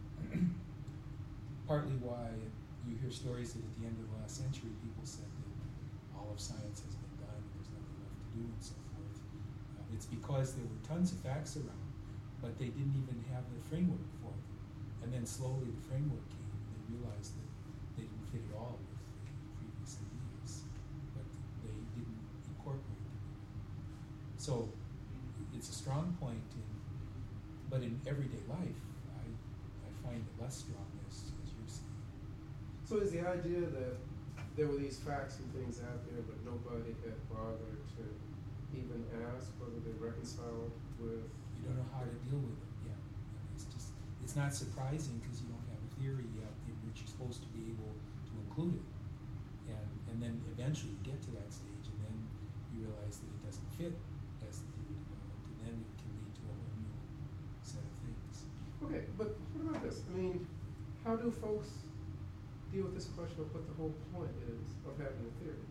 partly why you hear stories that at the end of the last century people said that all of science has been done, there's nothing left to do, and so forth. It's because there were tons of facts around, but they didn't even have the framework for them. And then slowly the framework came, and they realized that they didn't fit at all with the previous ideas, but they didn't incorporate them. So it's a strong point, but in everyday life, I find it less strong as you're saying. So is the idea that there were these facts and things out there, but nobody had bothered to even ask whether they reconciled with? You don't know how to deal with it. Yeah, it's not surprising because you don't have a theory yet in which you're supposed to be able to include it, and then eventually you get to that stage, and then you realize that it doesn't fit as the theory developed, and then it can lead to a whole new set of things. Okay, but what about this? How do folks deal with this question of what the whole point is of having a theory?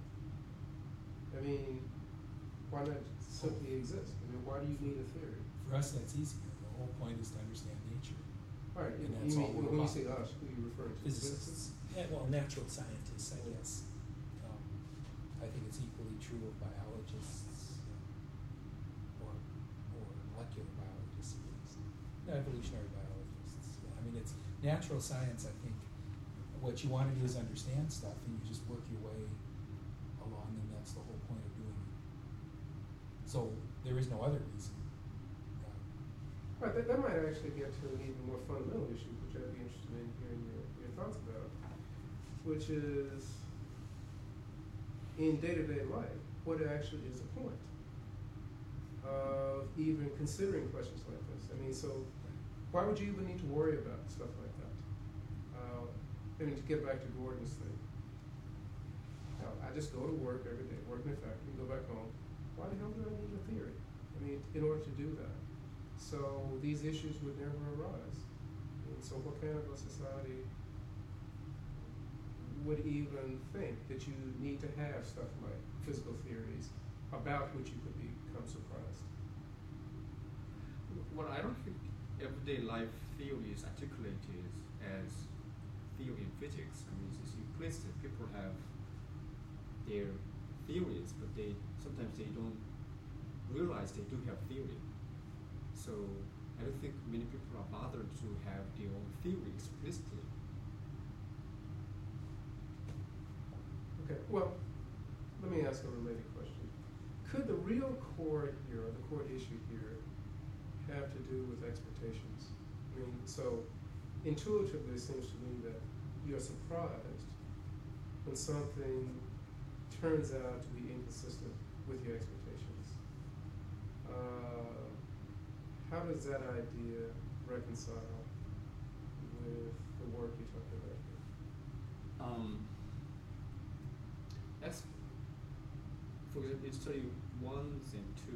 Why not simply exist? Why do you need a theory? For us, that's easier. The whole point is to understand nature. All right, and that's all we're when you about. say us, who are you referring to? Physicists. Yeah, well, natural scientists, I guess. I think it's equally true of biologists or molecular biologists, at least. No, evolutionary biologists. It's natural science. I think what you want to do is understand stuff, and you just work your way along, and that's the whole point of doing it. So there is no other reason. Right, that might actually get to an even more fundamental issue, which I'd be interested in hearing your thoughts about, which is, in day-to-day life, what actually is the point of even considering questions like this? So why would you even need to worry about stuff like that? To get back to Gordon's thing, I just go to work every day, work in a factory, go back home. Why the hell do I need a theory? In order to do that. So these issues would never arise. So what kind of a society would even think that you need to have stuff like physical theories about which you could become surprised? Well, I don't think everyday life theory is articulated as theory in physics. I mean, it's implicit. People have their theories, but sometimes they don't realize they do have theory. So I don't think many people are bothered to have their own theory explicitly. Okay, well, let me ask a related question. Could the real core here, or the core issue here, have to do with expectations? I mean, so intuitively it seems to me that you're surprised when something turns out to be inconsistent with your expectations. How does that idea reconcile with the work you're talking about here? That's, for example, in study 1 and 2,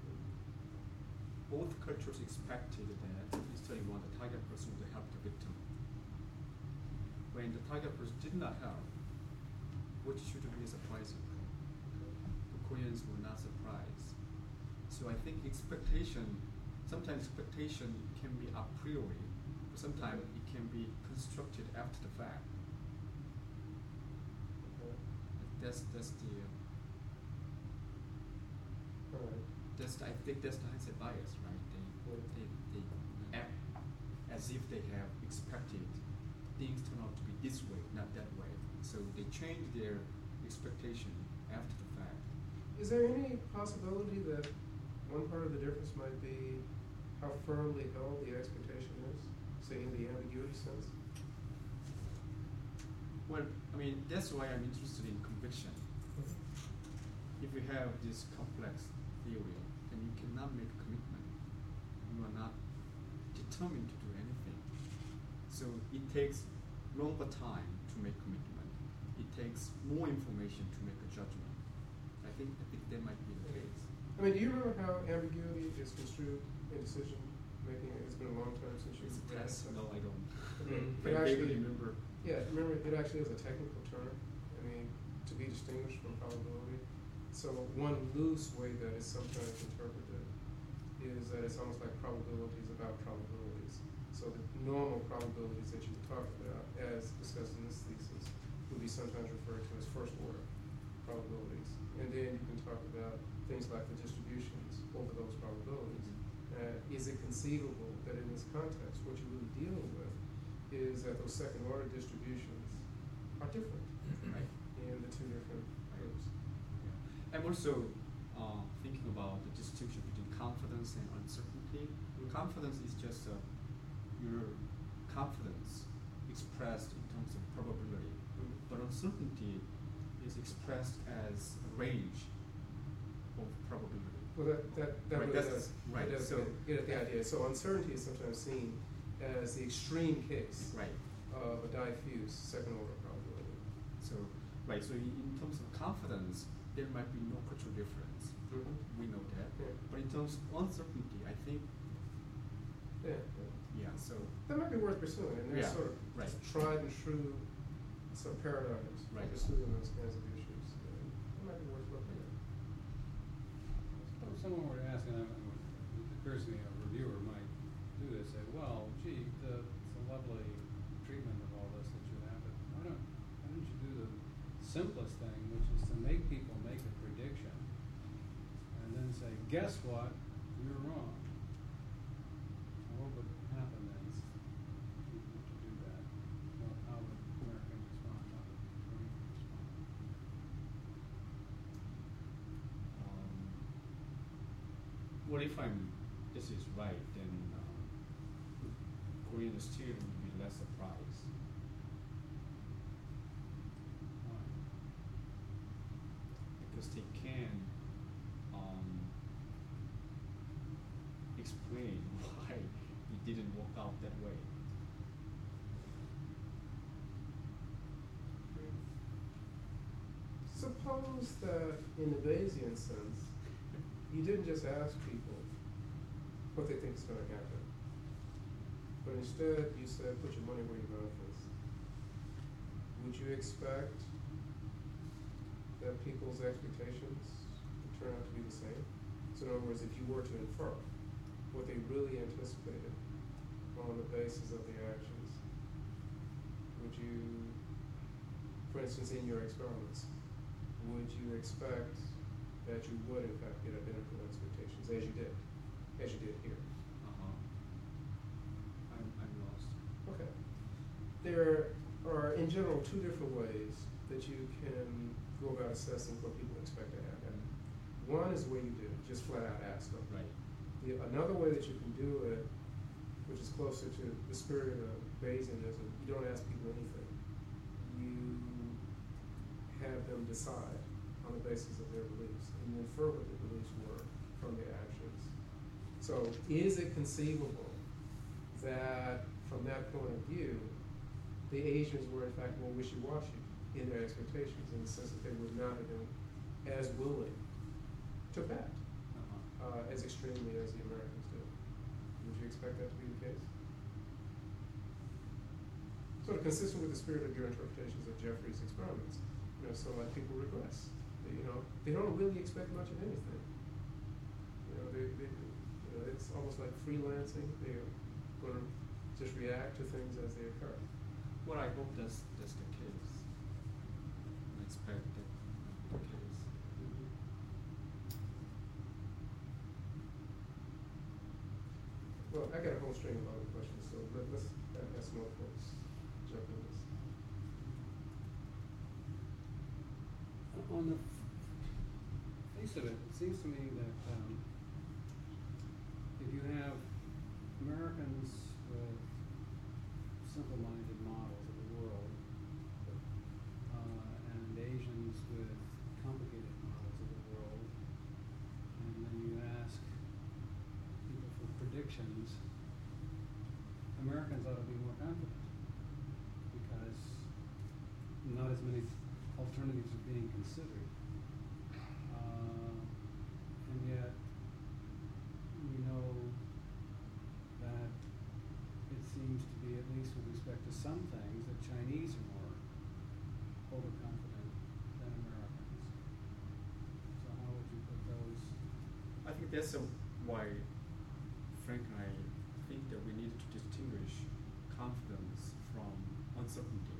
both cultures expected that in study 1 the target person would help the victim. When the target person did not help, which should be surprising. The Koreans were not surprised. So I think sometimes expectation can be a priori, but sometimes it can be constructed after the fact. Okay. That's the All right. I think that's the hindsight bias, right? They act as if they have expected things turn out to be this way, not that way. So they change their expectation after the fact. Is there any possibility that one part of the difference might be how firmly held the expectation is, say in the ambiguity sense? Well, I mean, that's why I'm interested in conviction. If you have this complex theory, then you cannot make a commitment. You are not determined to do anything. So it takes longer time to make commitment. It takes more information to make a judgment. I think that might be the case. I mean, do you remember how ambiguity is construed in decision making? It's been a long time since you've read Yes, it. no, I don't. Okay. But It I actually, remember. yeah, remember it actually is a technical term. I mean, to be distinguished from probability. So one loose way that is sometimes interpreted is that it's almost like probabilities about probabilities. So the normal probabilities that you would talk about, as discussed in this thesis, would be sometimes referred to as first order probabilities. And then you can talk about things like the distributions over those probabilities. Is it conceivable that in this context, what you're really dealing with is that those second order distributions are different Right. in the two different groups? Yeah. I'm also thinking about the distinction between confidence and uncertainty. Confidence is just your confidence expressed in terms of probability, but uncertainty is expressed as a range of probability. Well, that Right, really that's- does, right, that does so- get at the idea. So uncertainty is sometimes seen as the extreme case Right. of a diffuse second order probability. So in terms of confidence, there might be no cultural difference. Mm-hmm. We know that. Yeah. But in terms of uncertainty, I think, Yeah. so That might be worth pursuing, and there's Yeah, sort of right. tried and true sort of paradigms for Right. pursuing those kinds of issues. That might be worth looking at. If someone were to ask, and it occurs to me a reviewer might do this, say, well, gee, it's a lovely treatment of all this that you have, but why don't you do the simplest thing, which is to make people make a prediction, and then say, guess what, you're wrong. What would happen then if you were to do that? Well, how would Americans respond? How would Koreans respond? what if this is right, then Koreans still would be less surprised. Why? Because they can explain why it didn't work out that way. Suppose that in the Bayesian sense, you didn't just ask people what they think is going to happen, but instead you said, put your money where your mouth is. Would you expect that people's expectations would turn out to be the same? So in other words, if you were to infer what they really anticipated on the basis of their actions, would you, for instance, in your experiments, would you expect that you would in fact get identical expectations as you did here? I'm lost. Okay. There are, in general, two different ways that you can go about assessing what people expect to happen. One is the way you do it, just flat out ask them. Right. Another way that you can do it, which is closer to the spirit of Bayesianism, you don't ask people anything. You have them decide on the basis of their beliefs, and you infer what their beliefs were from their actions. So is it conceivable that from that point of view, the Asians were in fact more wishy-washy in their expectations, in the sense that they would not have been as willing to bet as extremely as the Americans did? Would you expect that to be the case? Sort of consistent with the spirit of your interpretations of Jeffrey's experiments. So like people regress. They don't really expect much of anything. It's almost like freelancing. They're going to just react to things as they occur. Well, I hope that's the case. I expect that the case. Well, I got a whole string of other questions, so let's ask more folks jump in this. On the face of it, it seems to me that if you have Americans with simple-minded models of the world and Asians with complicated models of the world, and then you ask people for predictions, Americans ought to be more confident because not as many alternatives are being considered. And yet, we know that it seems to be, at least with respect to some things, that Chinese are more overconfident than Americans. So how would you put those? I think that's why Frank and I think that we need to distinguish confidence from uncertainty.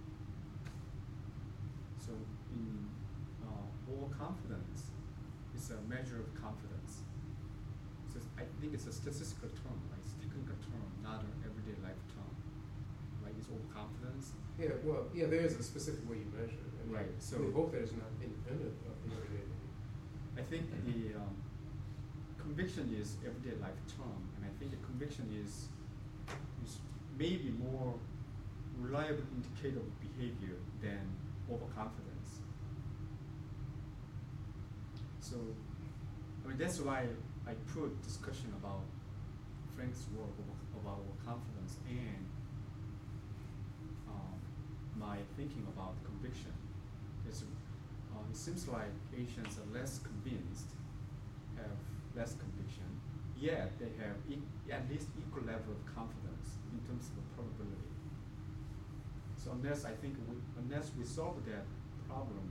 So in overconfidence is a measure of confidence. So I think it's a statistical term, right? It's a technical term, not an everyday life term. Right? It's overconfidence. Yeah, well, yeah, there is a specific way you measure it. I mean, Right, so- we hope that it's not independent of the everyday. I think the conviction is everyday life term, and I think the conviction is maybe more reliable indicator of behavior than overconfidence. So, I mean, that's why I put discussion about Frank's work about overconfidence and my thinking about conviction. It seems like Asians are less convinced, have less conviction, yet they have at least equal level of confidence in terms of probability. So unless we solve that problem,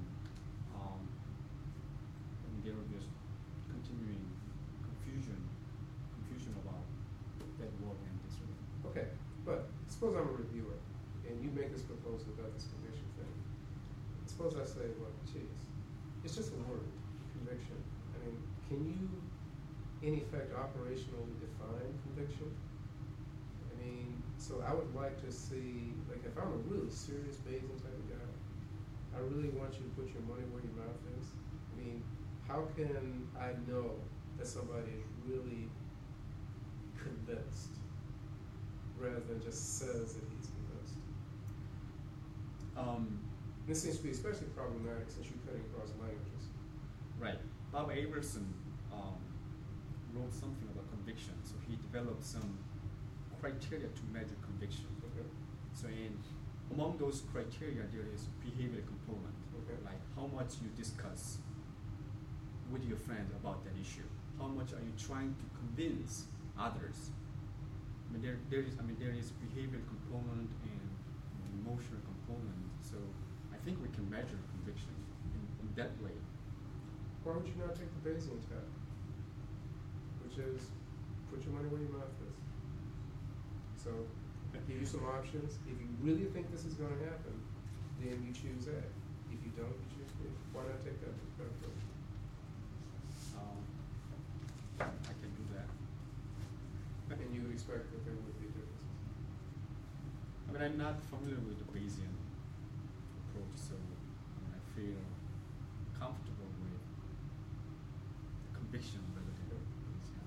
there will be a continuing confusion about that work and this work. Okay, but suppose I'm a reviewer, and you make this proposal about this conviction thing. Suppose I say, well, geez, it's just a word, conviction. I mean, can you, in effect, operationally define conviction? I mean, so I would like to see, like, if I'm a really serious Bayesian type of guy, I really want you to put your money where your mouth is. I mean, how can I know that somebody is really convinced rather than just says that he's convinced? This seems to be especially problematic since you're cutting across languages. Right. Bob Abelson wrote something about conviction. So he developed some criteria to measure conviction. Okay. So among those criteria, there is behavioral component. Okay. Like how much you discuss with your friend about that issue. How much are you trying to convince others? I mean, there is behavioral component and emotional component. So I think we can measure conviction in that way. Why would you not take the Bayesian test, which is put your money where your mouth is. So, give you some options. If you really think this is going to happen, then you choose A. If you don't, you choose B. Why not take that approach? I can do that. And you would expect that there would be differences. I mean, I'm not familiar with the Bayesian approach, so I feel comfortable with the conviction rather than Bayesian.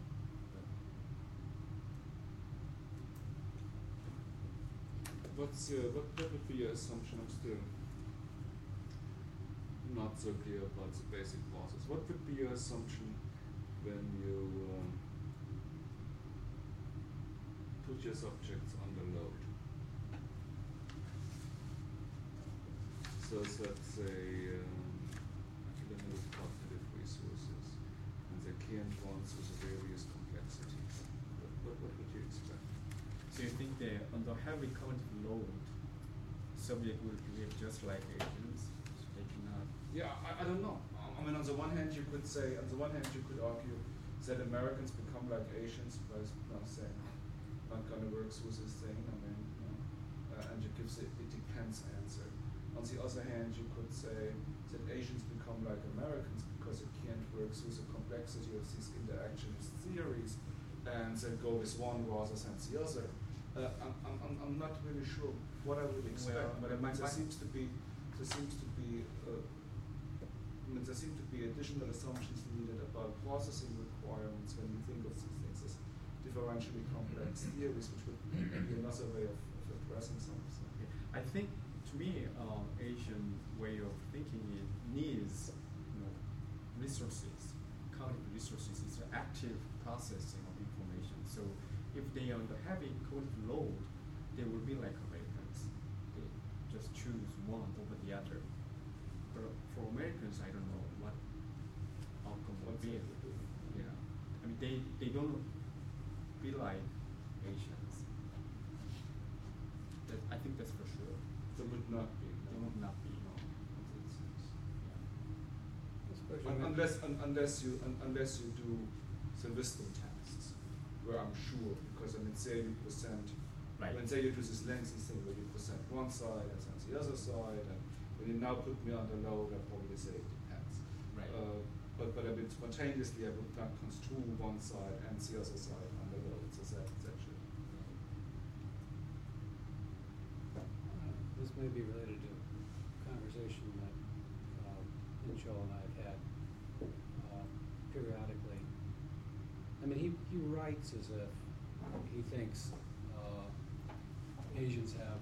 What would be your assumption? I'm still not so clear about the basic process. What would be your assumption when you put your subjects under load? So let's say limited cognitive resources, and they can't run through the various complexities. What would you expect? So you think that under heavy cognitive load, subject will behave just like agents? So they cannot. Yeah, I don't know. I mean, on the one hand, you could argue that Americans become like Asians by saying not gonna work through this thing. I mean, and you give the it depends answer. On the other hand, you could say that Asians become like Americans because it can't work through the complexity of these interactionist theories, and then go with one rather than the other. I'm not really sure what I would expect, but I mean, there seem to be additional assumptions needed about processing requirements when you think of these things as differentially complex theories, which would be another way of addressing some of them. I think, to me, Asian way of thinking it needs, resources, cognitive resources. It's an active processing of information. So if they are under heavy cognitive load, they will be like Americans. They just choose one over the other. But for Americans, I don't know what outcome would be. Yeah, I mean they don't be like Asians. I think that's for sure. There would not be. They would not be. No. Unless you do the wisdom tests, where I'm sure, because I mean, say you present, right. When say you do this lengthy thing where you present one side and then the other side, and when you now put me under load, I probably say it depends. Right. But I mean, spontaneously, I would not construe one side and the other side under load. So that's actually. This may be related to a conversation that Incho and I have had periodically. I mean, he writes as if he thinks Asians have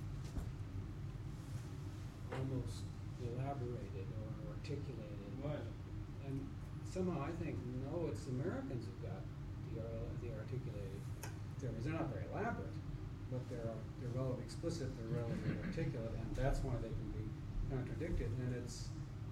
almost elaborated or articulated. Right. And somehow I think, no, it's Americans who've got the articulated theories. They're not very elaborate, but they're relatively explicit, they're relatively articulate, and that's why they can be contradicted. And it's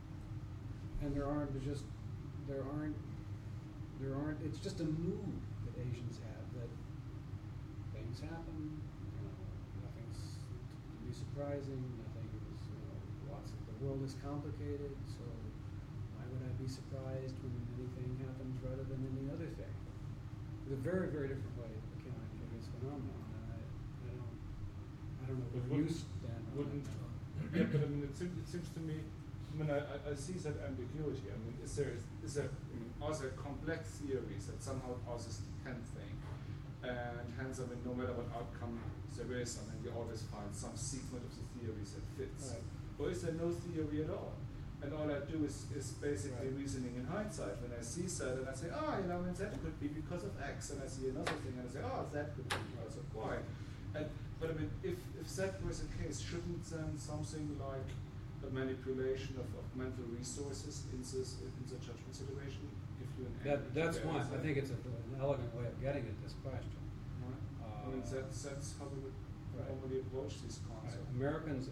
it's just a mood that Asians have, that things happen, nothing's to be surprising, nothing's, the world is complicated, so why would I be surprised when anything happens rather than any other thing? It's a very, very different way of accounting for this phenomenon, and I don't know where you stand on that. Yeah, but I mean, it seems to me, I mean, I see that ambiguity. I mean, are there complex theories that somehow are this depend thing? And hence, I mean, no matter what outcome there is, I mean, you always find some segment of the theories that fits. Right. Or is there no theory at all? And all I do is basically Right. reasoning in hindsight. When I see that, and I say, I mean, that could be because of X, and I see another thing, and I say, that could be because of Y. But I mean, if that was the case, shouldn't then something like a manipulation of mental resources in the judgment situation give you an That's one. I think it's an elegant way of getting at this question. I mean, that's how we would Right. normally approach these concepts. Americans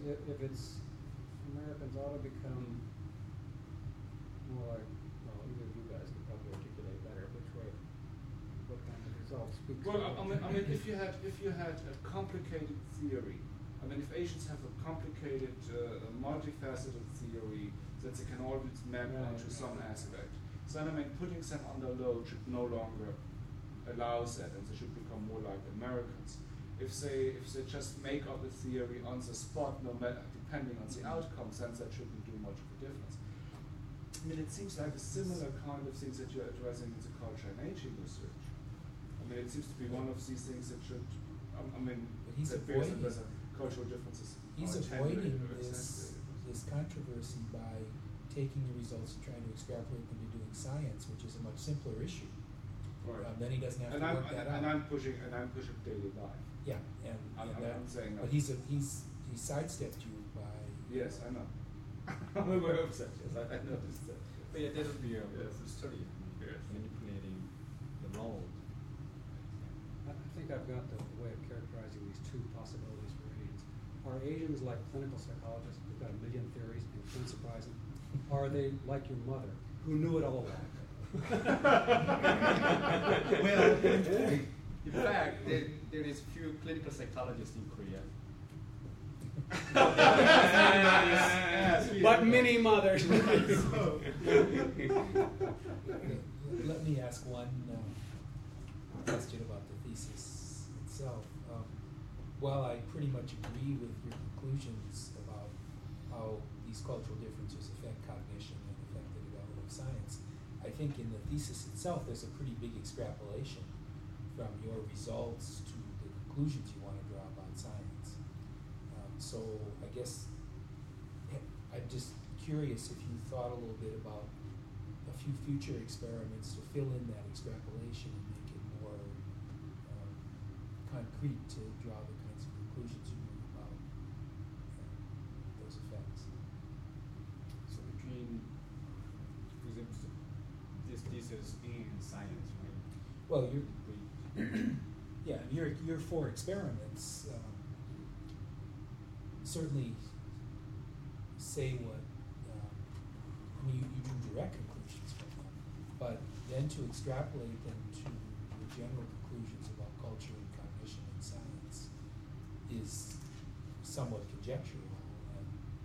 ought to become more like, well, either of you guys could probably articulate better what kind of results. Well, I mean, if you had a complicated theory, I mean, if Asians have a complicated, multifaceted theory that they can always map onto some aspect, then I mean, putting them under load should no longer allows that, and they should become more like Americans. If they just make up a theory on the spot, no matter depending on the outcomes, then that shouldn't do much of a difference. I mean, it seems like a similar kind of things that you're addressing in the culture and aging research. I mean, it seems to be one of these things that should, I mean, But he's that bears avoiding- there's cultural differences. He's are attenuated avoiding or this exaggerated. controversy by taking the results and trying to extrapolate them to doing science, which is a much simpler issue. Right. Then he doesn't have and to I'm, work that and out. I'm pushing daily life. Yeah, and I'm that, saying but that. he sidestepped you by. Yes, I know. I'm aware of that. Yes, I noticed that. But yeah, that would be a Yes. study, Yes. manipulating the mold. I think I've got the way of characterizing these two possibilities for Asians. Are Asians like clinical psychologists who've got a million theories and it's unsurprising? Or are they like your mother, who knew it all along? Well, in fact, there is few clinical psychologists in Korea. But many mothers. Let me ask one question about the thesis itself. While I pretty much agree with your conclusions about how these cultural differences affect cognition and affect the development of science, I think in the thesis itself there's a pretty big extrapolation from your results to the conclusions you want to draw about science. So I guess I'm just curious if you thought a little bit about a few future experiments to fill in that extrapolation and make it more concrete to draw the kinds of conclusions you want about those effects. So between, for example, this thesis in science, right? Well, you're We- yeah, your four experiments certainly say what I mean. You drew direct conclusions from them, but then to extrapolate them to the general conclusions about culture and cognition and science is somewhat conjectural, and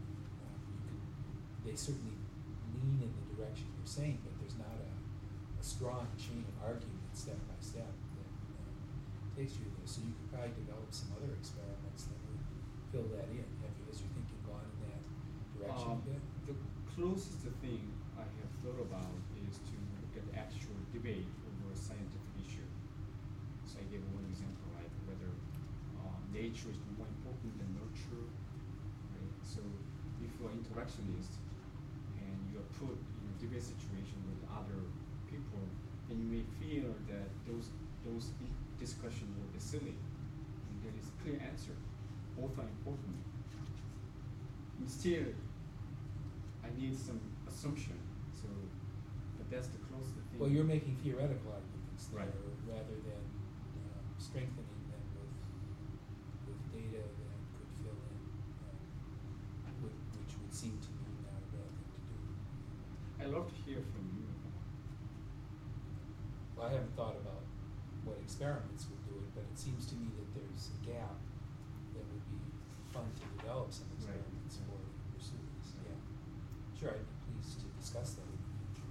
they certainly lean in the direction you're saying, but there's not a strong chain of argument step by step that takes you there. So you could probably develop some other experiments that would fill that in. Has your thinking gone in that direction a bit? The closest thing I have thought about is to look at the actual debate over a scientific issue. So I gave one example, like whether nature is more important than nurture. Right? So if you're an interactionist and you are put in a debate situation with other people, then you may feel that those discussions will be silly. And there is a clear answer. Both are important. And still, I need some assumption. So, but that's the closest thing. Well, you're making theoretical arguments there, Right. rather than strengthening them with data that could fill in, which would seem to me not a bad thing to do. I love to hear from you. Well, I haven't thought about what experiments would do it, but it seems to me that there's a gap that would be fun to develop some Right. experiments for if you pursue this. Yeah. Sure, I'd be pleased to discuss that in the future.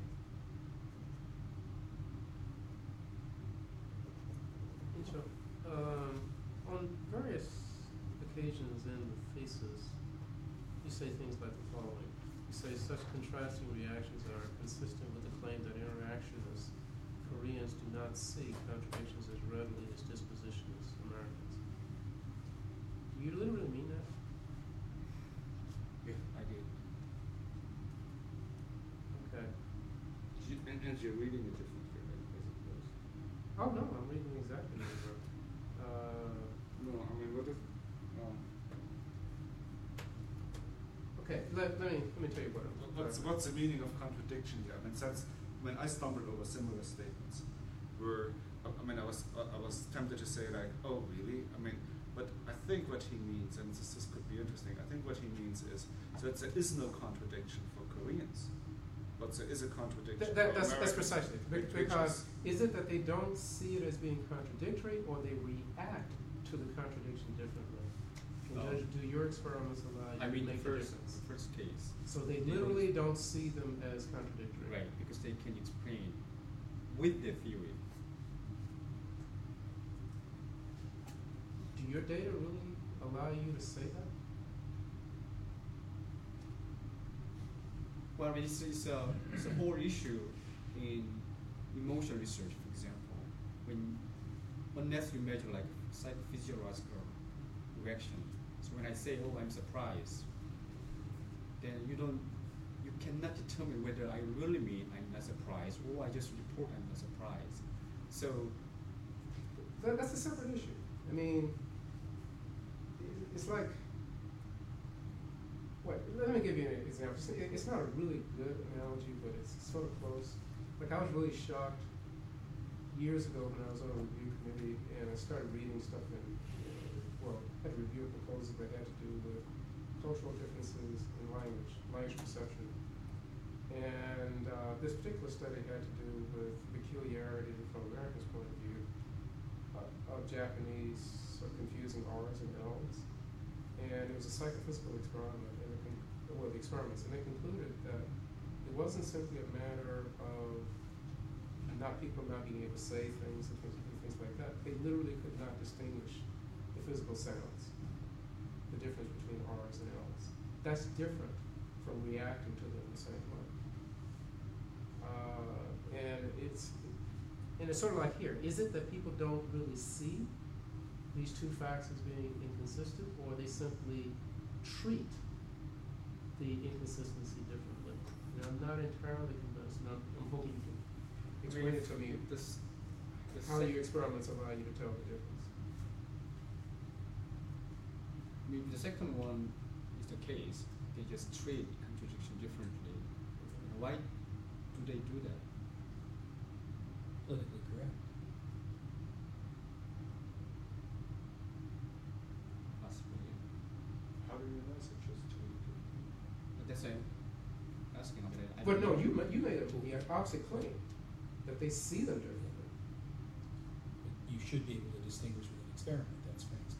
Sure. On various occasions in the thesis, you say things like the following. You say such contrasting reactions are consistent with the claim that interactionists, Koreans, do not see contradictions as readily as dispositionist Americans. Do you literally mean that? Yeah, I did. Okay. And you're reading it differently, I suppose. Oh no, I'm reading exactly what you wrote. No, I mean, what if? Okay, let me tell you what. What's the meaning of contradiction here? I mean, I stumbled over similar statements where, I was tempted to say like, oh really? I mean, but I think what he means, and this could be interesting, I think what he means is that there is no contradiction for Koreans, but there is a contradiction for That's Americans. precisely, which because is it that they don't see it as being contradictory, or they react to the contradiction differently? Do your experiments allow you I mean, to make the the first difference? case. So they They literally don't see them as contradictory. Right, because they can explain with the theory. do your data really allow you to say that? Well, it's a whole issue in emotion research, for example. Unless you measure like psychophysiological reaction. So when I say, oh, I'm surprised, then you cannot determine whether I really mean I'm not surprised or I just report I'm not surprised. So that's a separate issue. I mean, it's like, let me give you an example. It's not a really good analogy, but it's sort of close. Like, I was really shocked years ago when I was on a review committee and I started reading stuff had to review a proposal that had to do with cultural differences in language perception. And this particular study had to do with peculiarity from Americans' point of view of Japanese confusing R's and L's. And it was a psychophysical experiment, and the experiments, and they concluded that it wasn't simply a matter of people not being able to say things and things like that. They literally could not distinguish the physical sounds, the difference between R's and L's. That's different from reacting to them the same way. And it's sort of like here. Is it that people don't really see these two facts as being inconsistent, or they simply treat the inconsistency differently? And I'm not entirely convinced, and I'm hoping you can explain it to me. How your experiments allow you to tell the difference? Maybe the second one is the case. They just treat contradiction differently. Why do they do that? Politically correct. Possibly. How do you know such as But that's why I'm asking. But no, you made the opposite claim that they see them differently. You should be able to distinguish with an experiment, that's Frank's.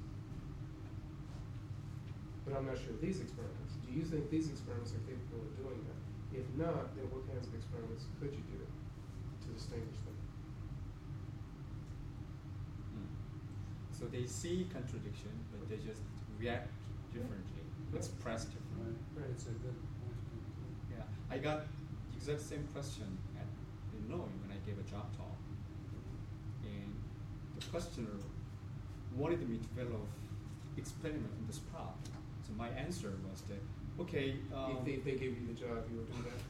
But I'm not sure of these experiments. Do you think these experiments are capable of doing that? If not, then what kinds of experiments could you do to distinguish them? So they see contradiction, but they just react differently, express differently. Right, it's a good point. Yeah, I got the exact same question at Illinois when I gave a job talk, and the questioner wanted me to develop experiment on the spot. So my answer was that, okay. If they gave you the job, you would do that?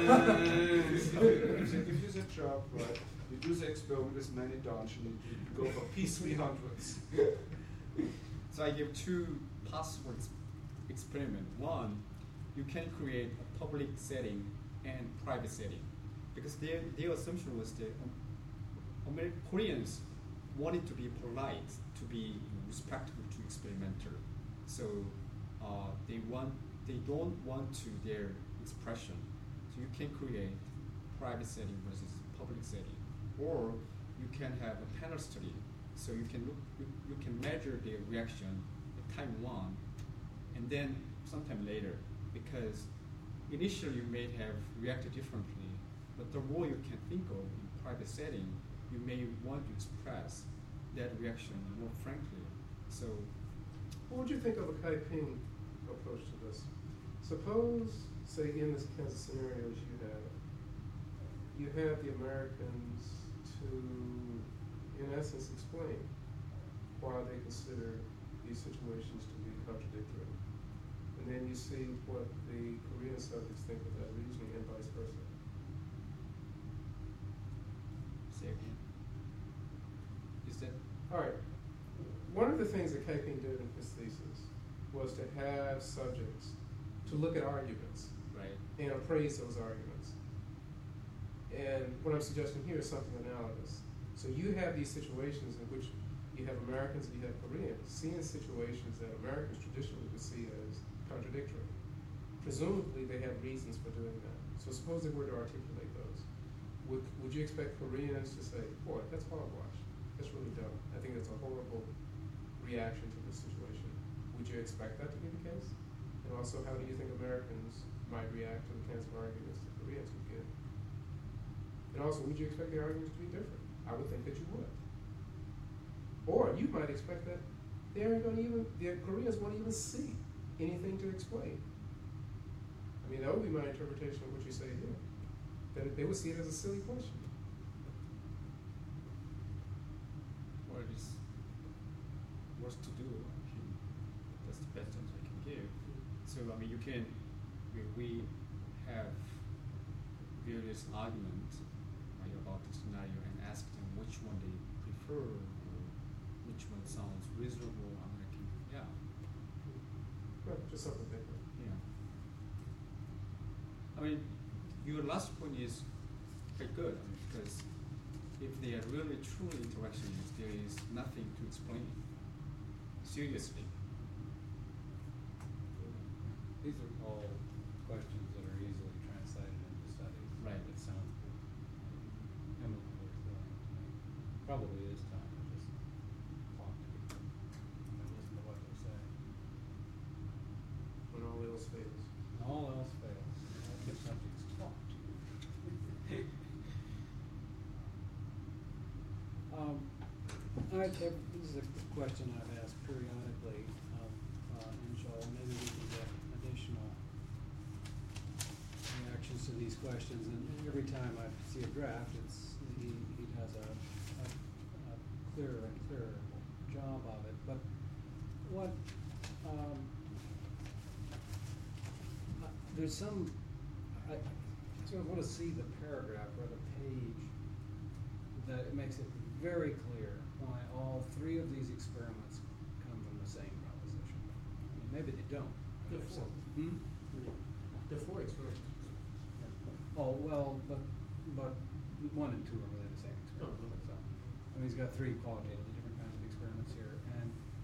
If you a job, right, you do the experiment with many dodge and you go for P300s. So I gave two possible experiments. One, you can create a public setting and private setting, because their assumption was that Koreans wanted to be polite, to be respectful to experimenter. So they don't want to their expression. So you can create private setting versus public setting, or you can have a panel study. So you can measure their reaction at time one, and then sometime later, because initially you may have reacted differently, but the more you can think of in private setting, you may want to express that reaction more frankly. So, what would you think of a Kaiping approach to this? Suppose, say, in this kinds of scenarios you have the Americans to, in essence, explain why they consider these situations to be contradictory. And then you see what the Korean subjects think of that reasoning and vice versa. say again. Is that All right. One of the things that Kaiping did in his thesis was to have subjects to look at arguments right? and appraise those arguments. And what I'm suggesting here is something analogous. So you have these situations in which you have Americans and you have Koreans seeing situations that Americans traditionally would see as contradictory. Presumably they have reasons for doing that. So suppose they were to articulate those. Would you expect Koreans to say, boy, that's hogwash, that's really dumb, I think that's a horrible reaction to this situation? Would you expect that to be the case? And also, how do you think Americans might react to the kinds of arguments that Koreans would give? And also, would you expect the arguments to be different? I would think that you would. Or you might expect that they aren't going to even, the Koreans won't even see anything to explain. I mean, that would be my interpretation of what you say here. That they would see it as a silly question. Well, it's worth to do. That's the best answer I can give. So, I mean, you can, we have various arguments right, about the scenario and ask them which one they prefer or which one sounds reasonable. I mean, I can, yeah. Well, just something to think about. Yeah. I mean, your last point is quite good, I mean, because if they are really truly interactions, there is nothing to explain. Seriously. These are all questions that are easily translated into studies. Right. It sounds eminently worth doing to me. Probably is time to just talk to people and listen to what they say. When all else fails. When all else fails, the subjects talk to you. This is a question I've asked periodically of Inshal. Maybe we can get additional reactions to these questions. And every time I see a draft, he does a clearer and clearer job of it. But what there's some I sort of want to see the paragraph or the page that it makes it very clear why all three of these experiments come from the same proposition. I mean, maybe they don't. They're So- four. Hmm? They're four experiments. Oh, well, but 1 and 2 are really the same experiment. So, I mean, he's got 3 qualitatively different kinds of experiments here, and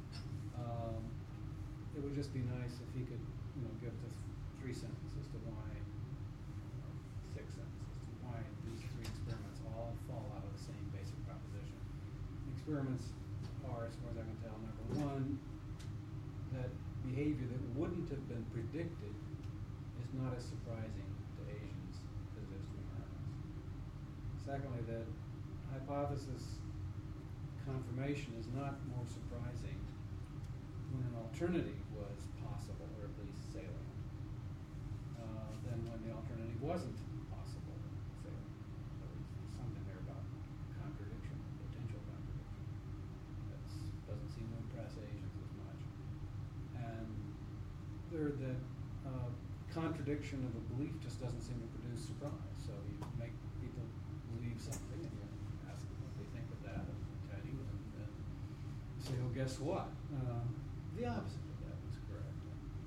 it would just be nice if he could, give the 3 sentences to why, or 6 sentences to why these 3 experiments all fall out of the same basic proposition. The experiments are, as far as I can tell, number 1, that behavior that wouldn't have been predicted is not as surprising to Asians as it is to Americans. Secondly, that hypothesis confirmation is not more surprising when an alternative was possible, or at least salient, than when the alternative wasn't possible or salient. So there's something there about contradiction, potential contradiction, that doesn't seem to impress Asians as much. And third, that contradiction of a belief just doesn't seem to produce surprise. So you make people believe something, and you ask them what they think of that, and tell you, and then you say, "Oh, guess what? The opposite of that was correct."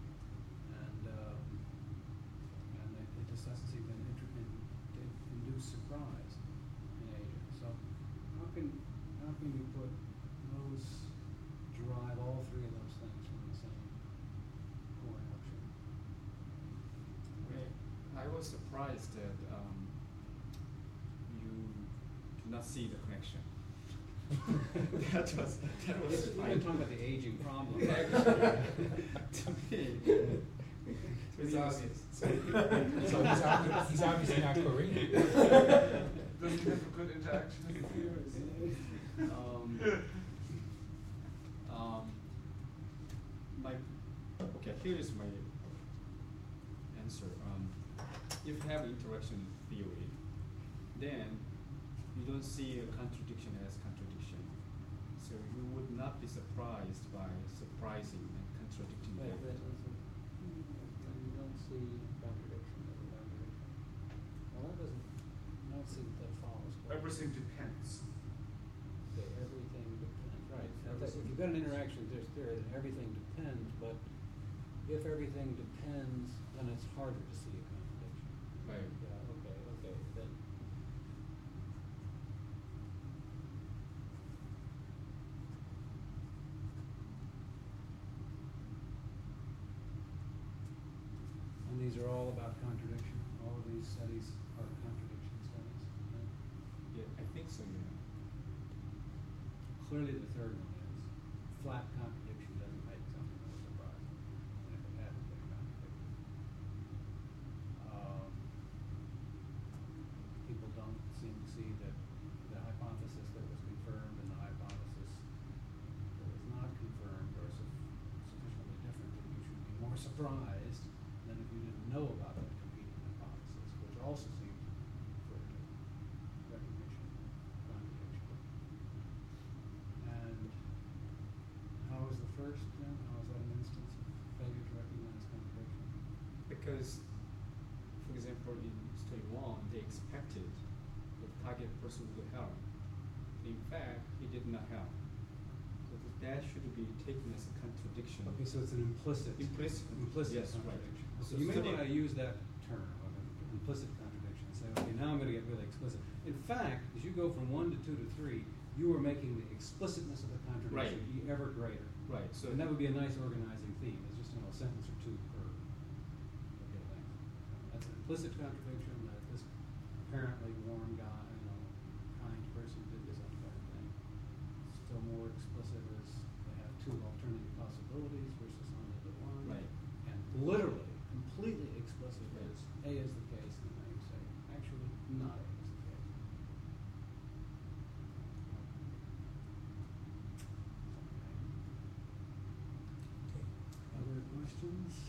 And it just doesn't seem to induce surprise in Asia. So how can you put derive all 3 of those things from the same core notion? I was surprised that you do not see the connection. that was You've been talking about the aging problem. to me. It's obvious. So he's obviously not Korean. Doesn't have a good interaction with the viewers. Okay, here is my answer. If you have interaction theory, then you don't see a contradiction as contradiction. So you would not be surprised by surprising and contradicting Wait, evidence. you don't see contradiction as a contradiction. Well, that doesn't, I don't see that follows. Everything depends. Okay, everything depends, right. If you've got an interaction theory, then everything depends, but if everything depends, then it's harder to see a contradiction. Right. Yeah, okay, then. And these are all about contradiction. All of these studies are contradiction studies. Right? Yeah, I think so, yeah. Clearly the third one is. Flat contradiction doesn't make something more surprising than if it hadn't been contradicted. People don't seem to see that the hypothesis that was confirmed and the hypothesis that was not confirmed surprised than if you didn't know about that competing hypothesis, which also seems further recognition, contradiction. And how is the first then? How is that an instance of failure to recognize contradiction? Because, for example, in study 1, they expected the target person would help. In fact, he did not help. So that should be taken as a contradiction. Okay, so it's an implicit. Implicit. Yes, right. contradiction. So So you may study- want to use that term, of implicit contradiction, and say, okay, now I'm going to get really explicit. In fact, as you go from 1 to 2 to 3, you are making the explicitness of the contradiction Right. ever greater. Right. So And that would be a nice organizing theme. It's just, a sentence or two per length. That's an implicit contradiction that this apparently warm guy, kind person did this unfair thing. Still more explicit is they have 2 alternative possibilities versus only the one. Right. And literally, completely explicit Right. is A is the case, and then you say, actually, not A is the case. Okay. Other questions?